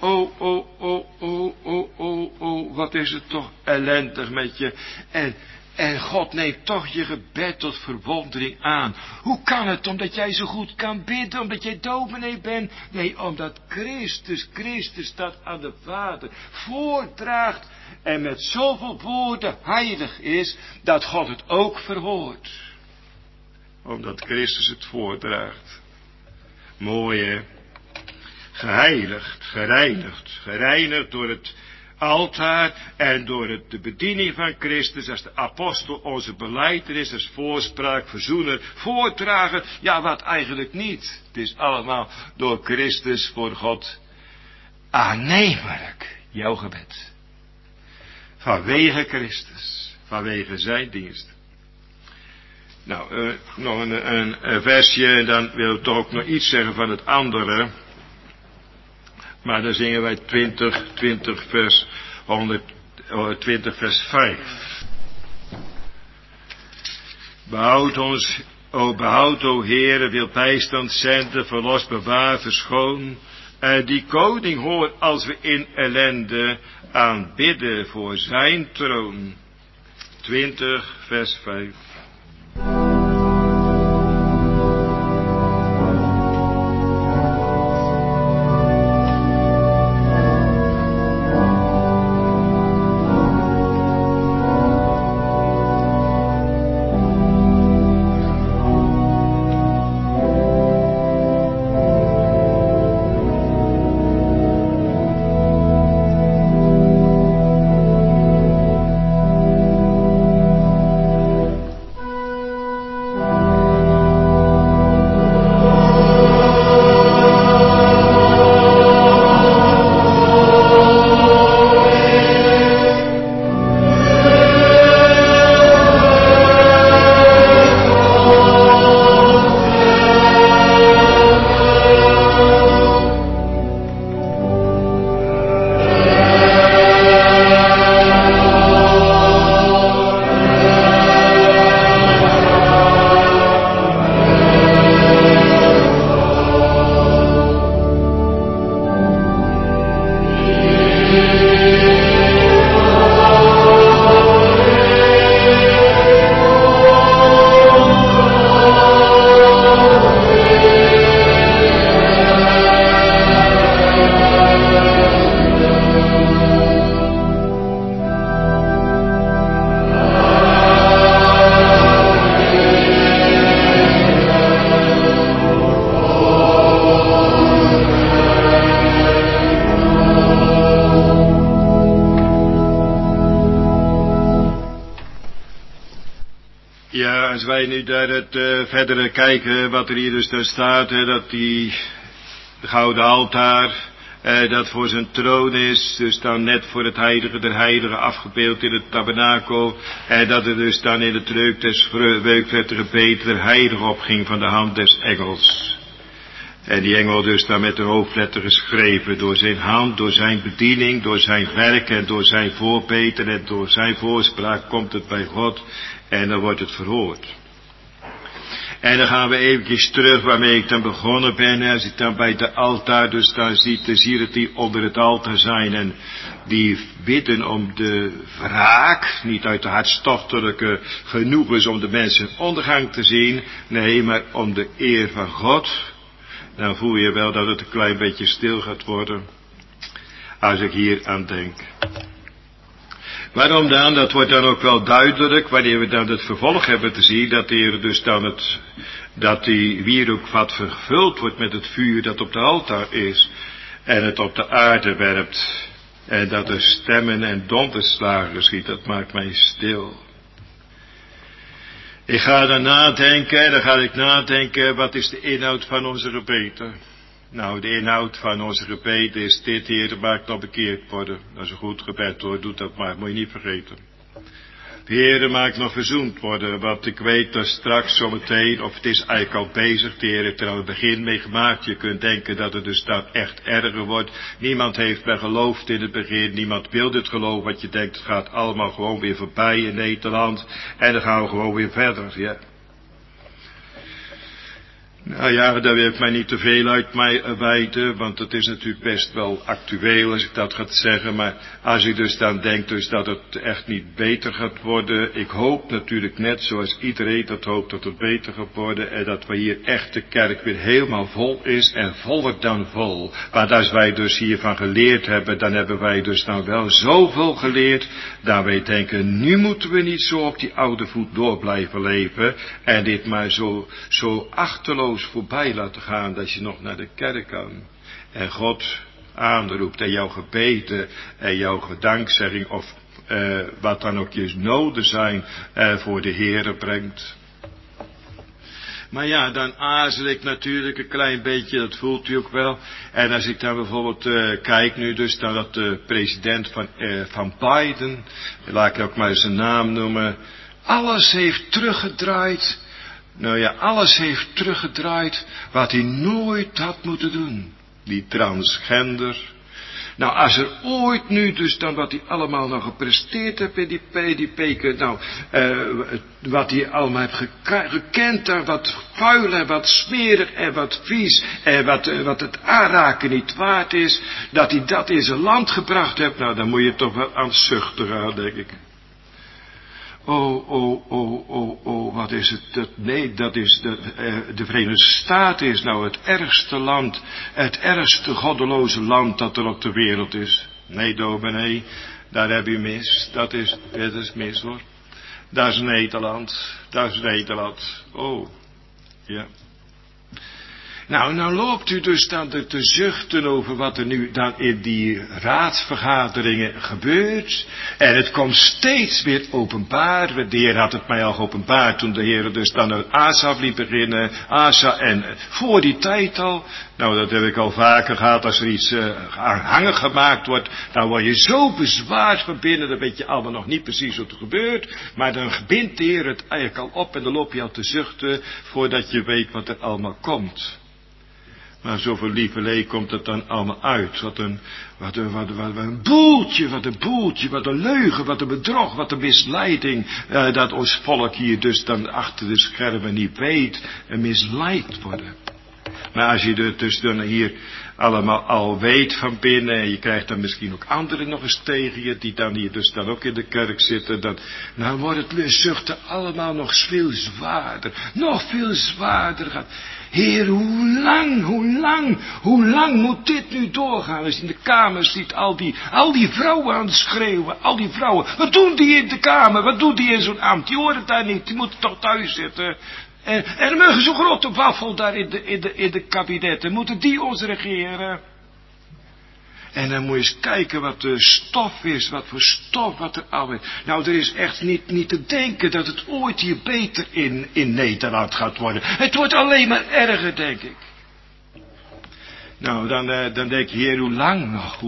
wat is het toch ellendig met je, en God neemt toch je gebed tot verwondering aan. Hoe kan het? Omdat jij zo goed kan bidden, omdat jij dominee bent? Nee, omdat Christus dat aan de Vader voordraagt en met zoveel woorden heilig is, dat God het ook verhoort. Omdat Christus het voordraagt. Mooi, hè? Geheiligd, gereinigd door het altaar en door de bediening van Christus als de apostel onze belijdenis, als voorspraak, verzoener, voordrager, ja wat eigenlijk niet. Het is allemaal door Christus voor God aannemelijk, jouw gebed. Vanwege Christus, vanwege zijn dienst. Nou, nog een versje, en dan wil ik toch ook nog iets zeggen van het andere. Maar dan zingen wij 20 vers 5. Behoud ons, behoud, o Heere, wil bijstand zenden, verlos, bewaar, verschoon. En die koning hoor als we in ellende aanbidden voor zijn troon. 20 vers 5. Als wij nu daar het verdere kijken, wat er hier dus daar staat, dat die gouden altaar, dat voor zijn troon is, dus dan net voor het heilige der heiligen afgebeeld in het tabernakel, dat er dus dan in het reuk des gebed der heilige opging van de hand des engels. En die engel dus dan met de hoofdletter geschreven, door zijn hand, door zijn bediening, door zijn werk en door zijn voorbeten en door zijn voorspraak komt het bij God en dan wordt het verhoord. En dan gaan we eventjes terug waarmee ik dan begonnen ben. Als ik dan bij de altaar dus dan zie je dat die onder het altaar zijn en die bidden om de wraak, niet uit de hartstochtelijke genoegens om de mensen ondergang te zien, nee, maar om de eer van God. Dan voel je wel dat het een klein beetje stil gaat worden, als ik hier aan denk. Waarom dan? Dat wordt dan ook wel duidelijk, wanneer we dan het vervolg hebben te zien, dat er dus dan dat die wierookvat vervuld wordt met het vuur dat op de altaar is, en het op de aarde werpt, en dat er stemmen en donderslagen geschiet, dat maakt mij stil. Ik ga dan nadenken, wat is de inhoud van onze gebeden? Nou, de inhoud van onze gebeden is dit, Heer, maak nog bekeerd worden. Dat is een goed gebed hoor, doe dat maar, moet je niet vergeten. De Heere maakt nog verzoend worden, want ik weet dat straks zometeen, of het is eigenlijk al bezig, de Heer heeft er al het begin mee gemaakt. Je kunt denken dat het dus dan echt erger wordt. Niemand heeft meer geloofd in het begin, niemand wil dit geloven, want je denkt het gaat allemaal gewoon weer voorbij in Nederland. En dan gaan we gewoon weer verder, ja. Nou ja, daar wil ik mij niet te veel uit mij wijten, want het is natuurlijk best wel actueel als ik dat ga zeggen, maar als ik dus dan denk dus dat het echt niet beter gaat worden, ik hoop natuurlijk net zoals iedereen dat hoopt dat het beter gaat worden en dat we hier echt de kerk weer helemaal vol is en voller dan vol. Maar als wij dus hiervan geleerd hebben, dan hebben wij dus dan wel zoveel geleerd, dat wij denken, nu moeten we niet zo op die oude voet door blijven leven en dit maar zo achterloos voorbij laten gaan dat je nog naar de kerk kan. En God aanroept en jouw gebeden en jouw gedankzegging of wat dan ook je noden zijn voor de Heere brengt. Maar ja, dan aarzel ik natuurlijk een klein beetje, dat voelt u ook wel. En als ik dan bijvoorbeeld kijk nu dus naar dat de president van Biden, laat ik ook maar zijn naam noemen, alles heeft teruggedraaid. Nou ja, alles heeft teruggedraaid wat hij nooit had moeten doen. Die transgender. Nou, als er ooit nu dus dan wat hij allemaal nog gepresteerd heeft in die peken, nou, wat hij allemaal heeft gekend daar, wat vuil en wat smerig en wat vies en wat het aanraken niet waard is, dat hij dat in zijn land gebracht heeft, nou, dan moet je toch wel aan zuchten gaan, denk ik. Oh, wat is het? Nee, dat is de Verenigde Staten is nou het ergste land, het ergste goddeloze land dat er op de wereld is. Nee, dominee, daar heb je mis. Dat is mis hoor. Dat is Nederland. Oh, ja. Nou loopt u dus dan te zuchten over wat er nu dan in die raadsvergaderingen gebeurt. En het komt steeds weer openbaar. De Heer had het mij al geopenbaard toen de Heer dus dan uit Asa liet beginnen. Asa en voor die tijd al. Nou, dat heb ik al vaker gehad. Als er iets aanhangig gemaakt wordt, dan word je zo bezwaard van binnen. Dan weet je allemaal nog niet precies wat er gebeurt. Maar dan bindt de Heer het eigenlijk al op en dan loop je al te zuchten voordat je weet wat er allemaal komt. Maar zoveel lieverlee komt het dan allemaal uit. Wat een boeltje, wat een leugen, wat een bedrog, wat een misleiding. Dat ons volk hier dus dan achter de schermen niet weet en misleid worden. Maar als je het dus dan hier allemaal al weet van binnen en je krijgt dan misschien ook anderen nog eens tegen je die dan hier dus dan ook in de kerk zitten, dan wordt het zuchten allemaal nog veel zwaarder. Nog veel zwaarder. Heer, hoe lang moet dit nu doorgaan? Als je in de kamer ziet al die vrouwen aan het schreeuwen, al die vrouwen. Wat doen die in de kamer? Wat doen die in zo'n ambt? Die horen daar niet, die moeten toch thuis zitten. En er mogen zo'n grote waffel daar in de kabinetten. Moeten die ons regeren? En dan moet je eens kijken wat de stof is, wat voor stof, wat er al is. Nou, er is echt niet te denken dat het ooit hier beter in Nederland gaat worden. Het wordt alleen maar erger, denk ik. Nou, dan denk je, Heer, hoe lang nog?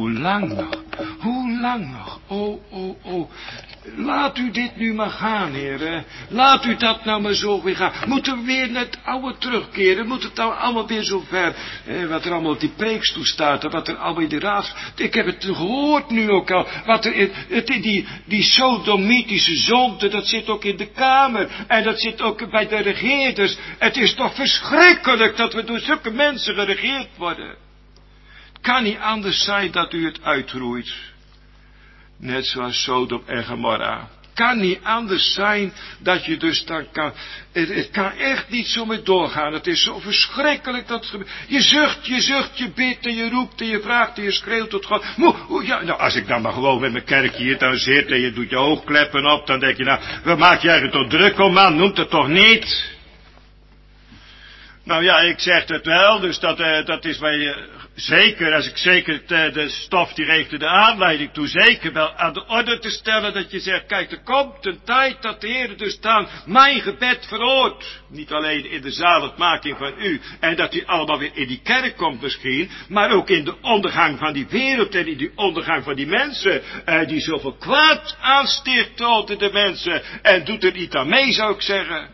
Oh. Laat u dit nu maar gaan, Heer. Laat u dat nou maar zo weer gaan. Moeten we weer naar het oude terugkeren? Moet het nou allemaal weer zo ver? Wat er allemaal op die preekstoel staat. Wat er allemaal in de raad... Ik heb het gehoord nu ook al. Wat er die sodomitische zonde, dat zit ook in de Kamer. En dat zit ook bij de regeerders. Het is toch verschrikkelijk dat we door zulke mensen geregeerd worden. Het kan niet anders zijn dat u het uitroeit. Net zoals Sodom en Gomorra. Kan niet anders zijn dat je dus dan kan... Het kan echt niet zo mee doorgaan. Het is zo verschrikkelijk dat het gebeurt. Je zucht, je bidt en je roept en je vraagt en je schreeuwt tot God. Nou, als ik dan maar gewoon met mijn kerk hier dan zit en je doet je oogkleppen op, dan denk je, nou, wat maak jij er toch druk om, man? Noemt het toch niet? Nou ja, ik zeg het wel, dus dat is zeker, als ik zeker de stof die geeft er de aanleiding toe, zeker wel aan de orde te stellen dat je zegt, kijk, er komt een tijd dat de Heer dus dan mijn gebed verhoort. Niet alleen in de zaligmaking van u, en dat u allemaal weer in die kerk komt misschien, maar ook in de ondergang van die wereld en in die ondergang van die mensen, die zoveel kwaad aansticht onder de mensen, en doet er niet aan mee, zou ik zeggen.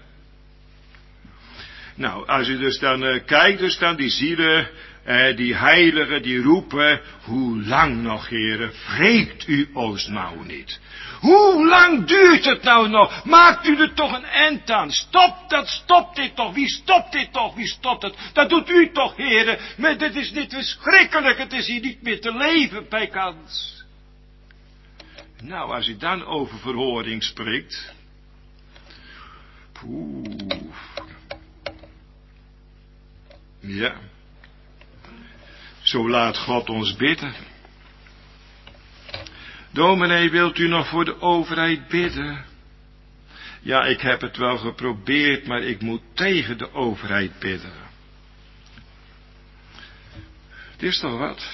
Nou, als u dus dan kijkt, dus dan die zielen, die heiligen, die roepen, hoe lang nog, Heere, wreekt u ons nou niet? Hoe lang duurt het nou nog? Maakt u er toch een eind aan? Stop dit toch? Wie stopt dit toch? Wie stopt het? Dat doet u toch, Heere? Maar dit is niet verschrikkelijk, het is hier niet meer te leven bij kans. Nou, als u dan over verhoring spreekt, ja, zo laat God ons bidden. Dominee, wilt u nog voor de overheid bidden? Ja, ik heb het wel geprobeerd, maar ik moet tegen de overheid bidden. Het is toch wat?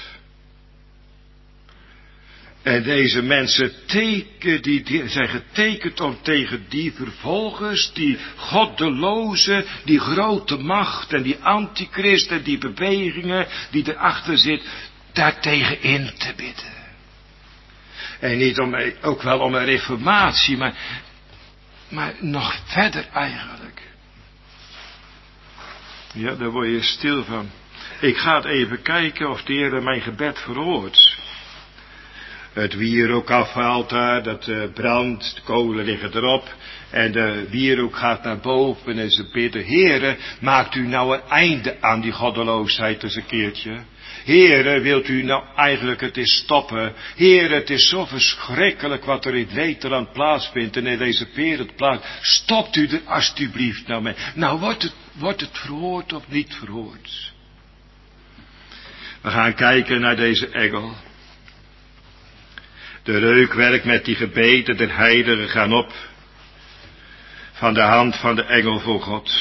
En deze mensen die zijn getekend om tegen die vervolgers, die goddeloze, die grote macht en die antichrist en die bewegingen die erachter zit, daartegen in te bidden. En niet ook wel om een reformatie, maar nog verder eigenlijk. Ja, daar word je stil van. Ik ga het even kijken of de Heer mijn gebed verhoort. Het wierookafvaltaar, dat brandt, de kolen liggen erop. En de wierook gaat naar boven en ze bidden, Heere, maakt u nou een einde aan die goddeloosheid eens een keertje. Heere, wilt u nou eigenlijk het eens stoppen? Heere, het is zo verschrikkelijk wat er in Nederland plaatsvindt en in deze wereld plaats. Stopt u er alstublieft nou mee. Nou, wordt het verhoord of niet verhoord? We gaan kijken naar deze engel. De reukwerk met die gebeden der heiligen gaan op van de hand van de engel voor God.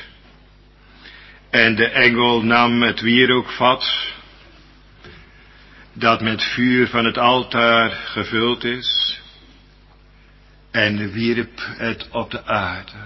En de engel nam het wierookvat dat met vuur van het altaar gevuld is en wierp het op de aarde.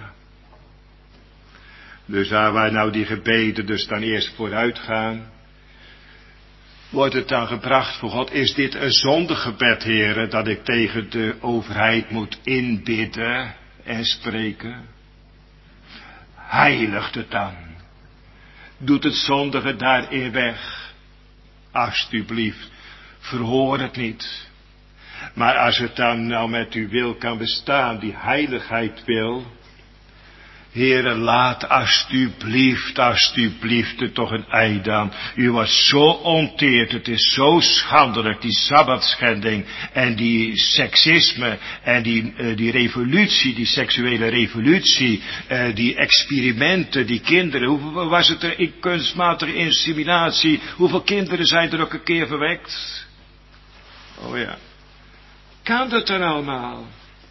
Dus daar waar nou die gebeden dus dan eerst vooruit gaan, wordt het dan gebracht voor God, is dit een zondegebed, Heere, dat ik tegen de overheid moet inbidden en spreken? Heiligt het dan. Doet het zondige daarin weg. Alsjeblieft, verhoor het niet. Maar als het dan nou met uw wil kan bestaan, die heiligheid wil, Heere, laat alsjeblieft er toch een einde aan. U wordt zo onteerd, het is zo schandelijk, die sabbatschending en die seksisme en die revolutie, die seksuele revolutie, die experimenten, die kinderen. Hoeveel was het er in kunstmatige inseminatie? Hoeveel kinderen zijn er ook een keer verwekt? Oh ja. Kan dat dan allemaal?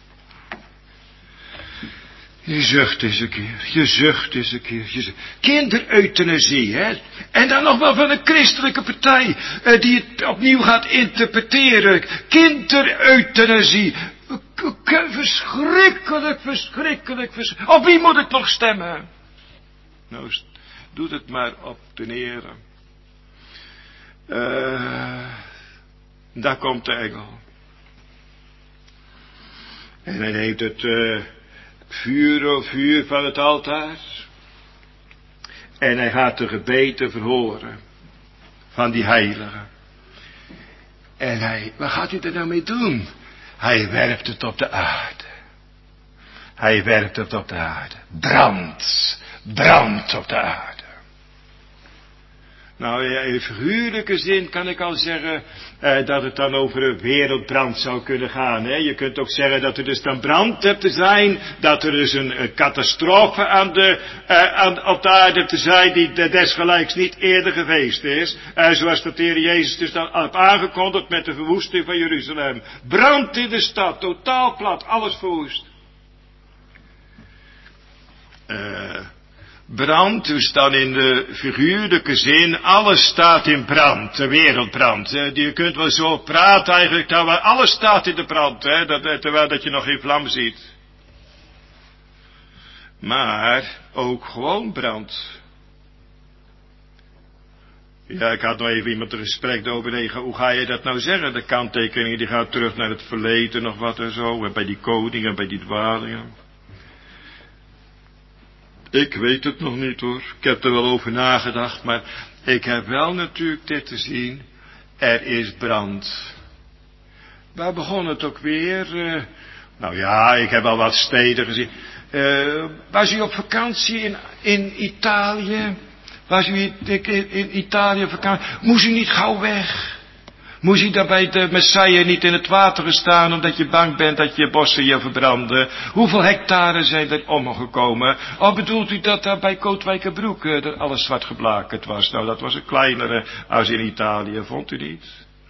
Je zucht eens een keer. Kindereuthanasie, hè? En dan nog wel van een christelijke partij, die het opnieuw gaat interpreteren. Kindereuthanasie. Verschrikkelijk. Op wie moet ik nog stemmen? Nou, doe het maar op de Heer. Daar komt de engel. En hij neemt het vuur van het altaar. En hij gaat de gebeden verhoren van die heiligen. En wat gaat hij er nou mee doen? Hij werpt het op de aarde. Brandt op de aarde. Nou, in figuurlijke zin kan ik al zeggen dat het dan over een wereldbrand zou kunnen gaan. Hè? Je kunt ook zeggen dat er dus dan brand hebt te zijn, dat er dus een catastrofe op de aarde te zijn die desgelijks niet eerder geweest is. Zoals dat de Heer Jezus dus dan had aangekondigd met de verwoesting van Jeruzalem. Brand in de stad, totaal plat, alles verwoest. Brand, dus dan in de figuurlijke zin, alles staat in brand, de wereld brandt. Je kunt wel zo praten eigenlijk, terwijl alles staat in de brand, terwijl dat je nog geen vlam ziet. Maar ook gewoon brand. Ja, ik had nog even iemand een gesprek overlegen, hoe ga je dat nou zeggen? De kanttekening die gaat terug naar het verleden, nog wat en zo, en bij die koningen, bij die dwalingen. Ik weet het nog niet hoor, ik heb er wel over nagedacht, maar ik heb wel natuurlijk dit te zien, er is brand. Waar begon het ook weer? Nou ja, ik heb al wat steden gezien. Was u op vakantie in Italië? Was u in Italië op vakantie? Moest u niet gauw weg? Moest u daar bij de Messiah niet in het water gestaan omdat je bang bent dat je bossen je verbranden? Hoeveel hectare zijn er omgekomen? Of bedoelt u dat daar bij Kootwijkerbroek er alles zwart geblakerd was? Nou, dat was een kleinere als in Italië, vond u niet?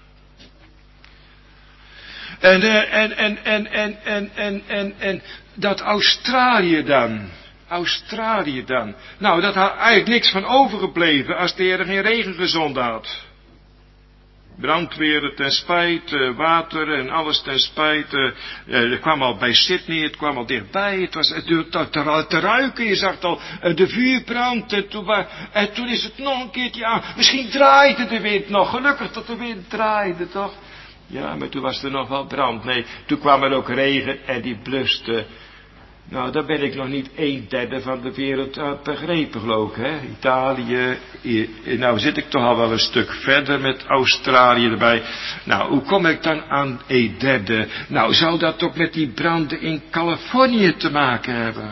En dat Australië dan. Nou, dat had eigenlijk niks van overgebleven als de Heer geen regen gezonden had. Brandweer ten spijt, water en alles ten spijt. Het kwam al bij Sydney, het kwam al dichtbij. Het was te ruiken, je zag al de vuurbrand. En toen is het nog een keertje aan. Misschien draaide de wind nog. Gelukkig dat de wind draaide, toch? Ja, maar toen was er nog wel brand. Nee, toen kwam er ook regen en die bluste. Nou, daar ben ik nog niet 1/3 van de wereld begrepen, geloof ik, hè. Italië, nou zit ik toch al wel een stuk verder met Australië erbij. Nou, hoe kom ik dan aan 1/3? Nou, zou dat ook met die branden in Californië te maken hebben?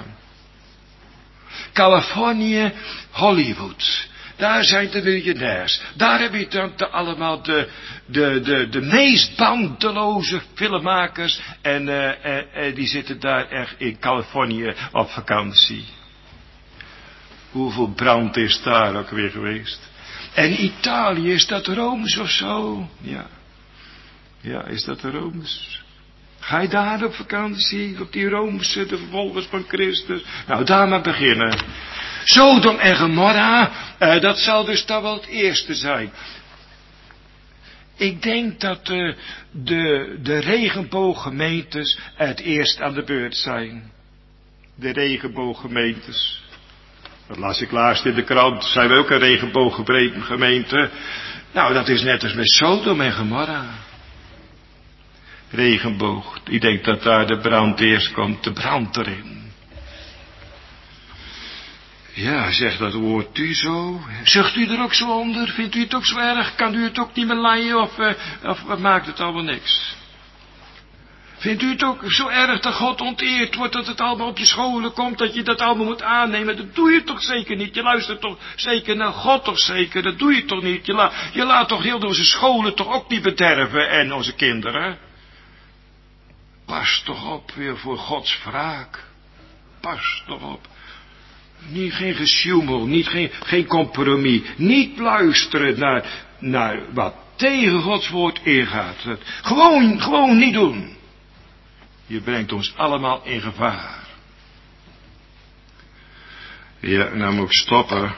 Californië, Hollywood. Daar zijn de miljonairs. Daar heb je dan allemaal de meest bandeloze filmmakers. En die zitten daar echt in Californië op vakantie. Hoeveel brand is daar ook weer geweest? En Italië, is dat Rooms of zo? Ja. Ja, is dat Rooms? Ga je daar op vakantie? Op die Roomse, de vervolgers van Christus? Nou, daar maar beginnen. Sodom en Gomorra, dat zal dus dan wel het eerste zijn. Ik denk dat de regenbooggemeentes het eerst aan de beurt zijn. De regenbooggemeentes. Dat las ik laatst in de krant, zijn we ook een regenbooggemeente. Nou, dat is net als met Sodom en Gomorra. Regenboog, ik denk dat daar de brand eerst komt, de brand erin. Ja, zegt dat woord u zo? Zucht u er ook zo onder? Vindt u het ook zo erg? Kan u het ook niet meer leiden? Of maakt het allemaal niks? Vindt u het ook zo erg dat God onteerd wordt, dat het allemaal op je scholen komt, dat je dat allemaal moet aannemen? Dat doe je toch zeker niet? Je luistert toch zeker naar God toch zeker? Dat doe je toch niet? Je laat toch heel onze scholen toch ook niet bederven en onze kinderen? Pas toch op weer voor Gods wraak. Pas toch op. Niet geen gesjoemel, geen compromis. Niet luisteren naar wat tegen Gods woord ingaat. Gewoon niet doen. Je brengt ons allemaal in gevaar. Ja, nou moet ik stoppen.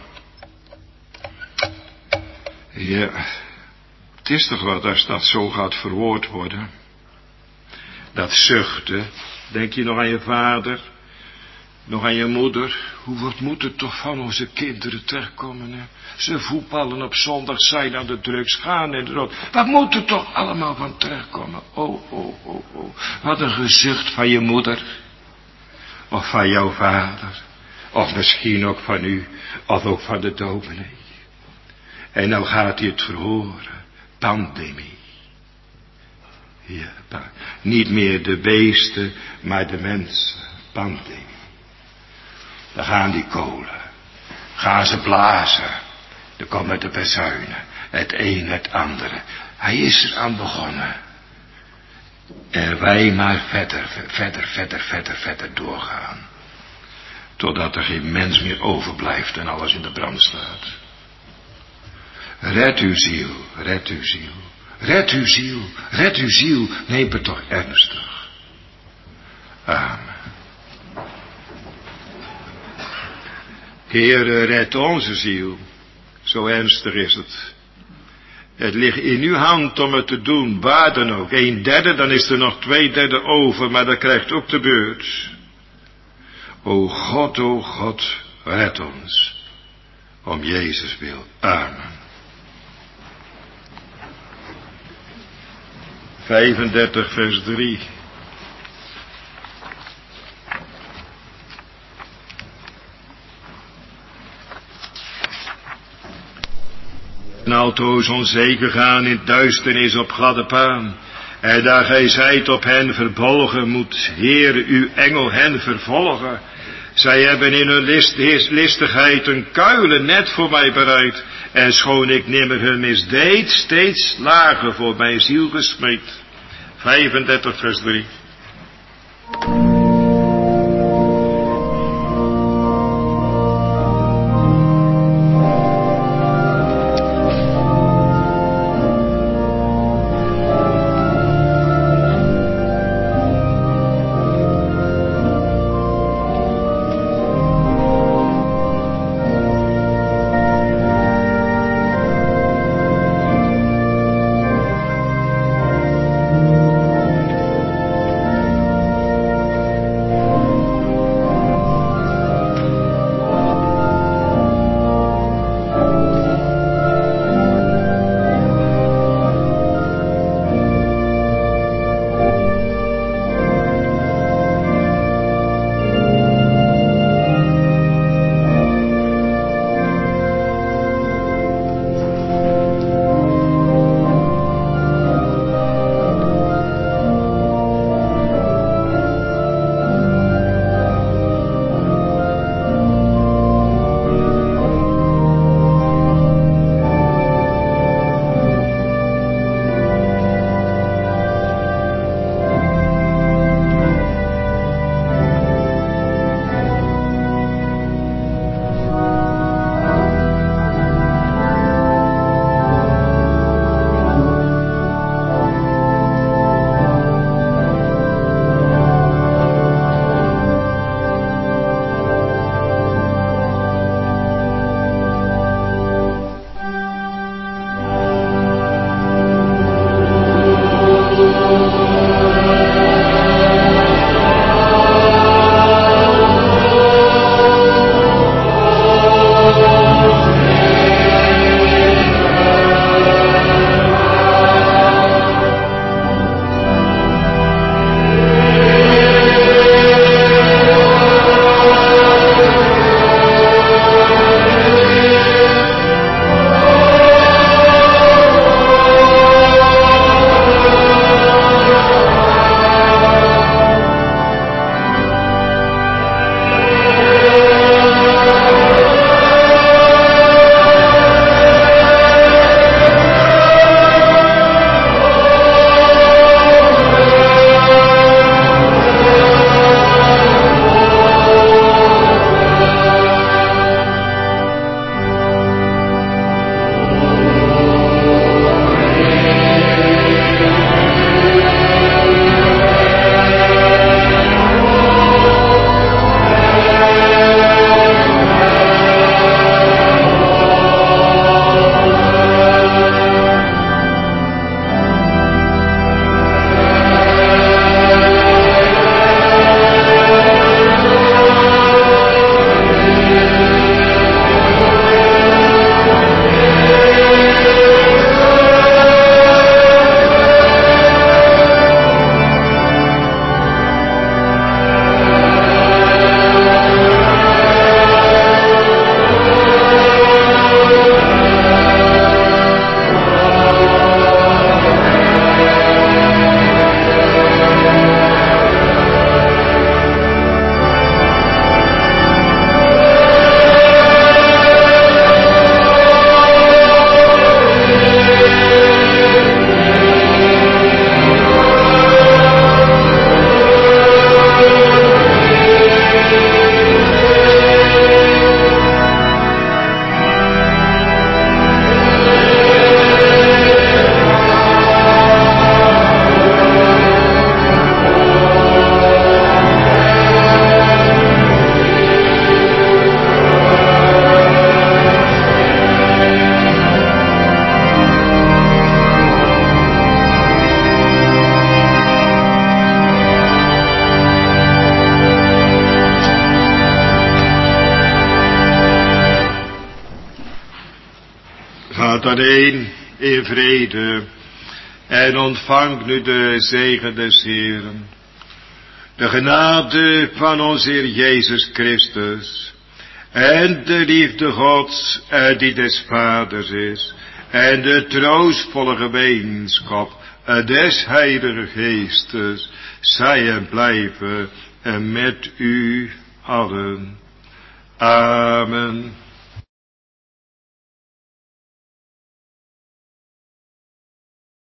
Ja, het is toch wat als dat zo gaat verwoord worden. Dat zuchten. Denk je nog aan je vader? Nog aan je moeder? Wat moet het toch van onze kinderen terechtkomen, hè? Ze voetballen op zondag, zijn aan de drugs, gaan in de rood. Wat moet er toch allemaal van terechtkomen? Oh. Wat een gezucht van je moeder. Of van jouw vader. Of misschien ook van u. Of ook van de dominee. En nou gaat hij het verhoren. Pandemie. Ja, niet meer de beesten, maar de mensen. Pandemie. Dan gaan die kolen. Gaan ze blazen. Dan komen de bezuinen. Het een, het andere. Hij is er aan begonnen. En wij maar verder doorgaan. Totdat er geen mens meer overblijft en alles in de brand staat. Red uw ziel, red uw ziel. Red uw ziel, red uw ziel. Neem het toch ernstig. Amen. Heere, red onze ziel. Zo ernstig is het. Het ligt in uw hand om het te doen, waar dan ook. 1/3, dan is er nog 2/3 over, maar dat krijgt ook de beurt. O God, red ons. Om Jezus wil. Amen. 35 vers 3. En altoos onzeker gaan in duisternis op gladde paan. En daar gij zijt op hen verbolgen, moet Heer uw engel hen vervolgen. Zij hebben in hun listigheid een kuilen net voor mij bereid. En schoon ik nimmer hun misdeed, steeds lager voor mijn ziel gesmeed. 35 vers 3. Gaat daarheen in vrede en ontvang nu de zegen des Heeren. De genade van onze Heer Jezus Christus en de liefde Gods die des Vaders is en de troostvolle gemeenschap des Heilige Geestes zij en blijven met u allen. Amen.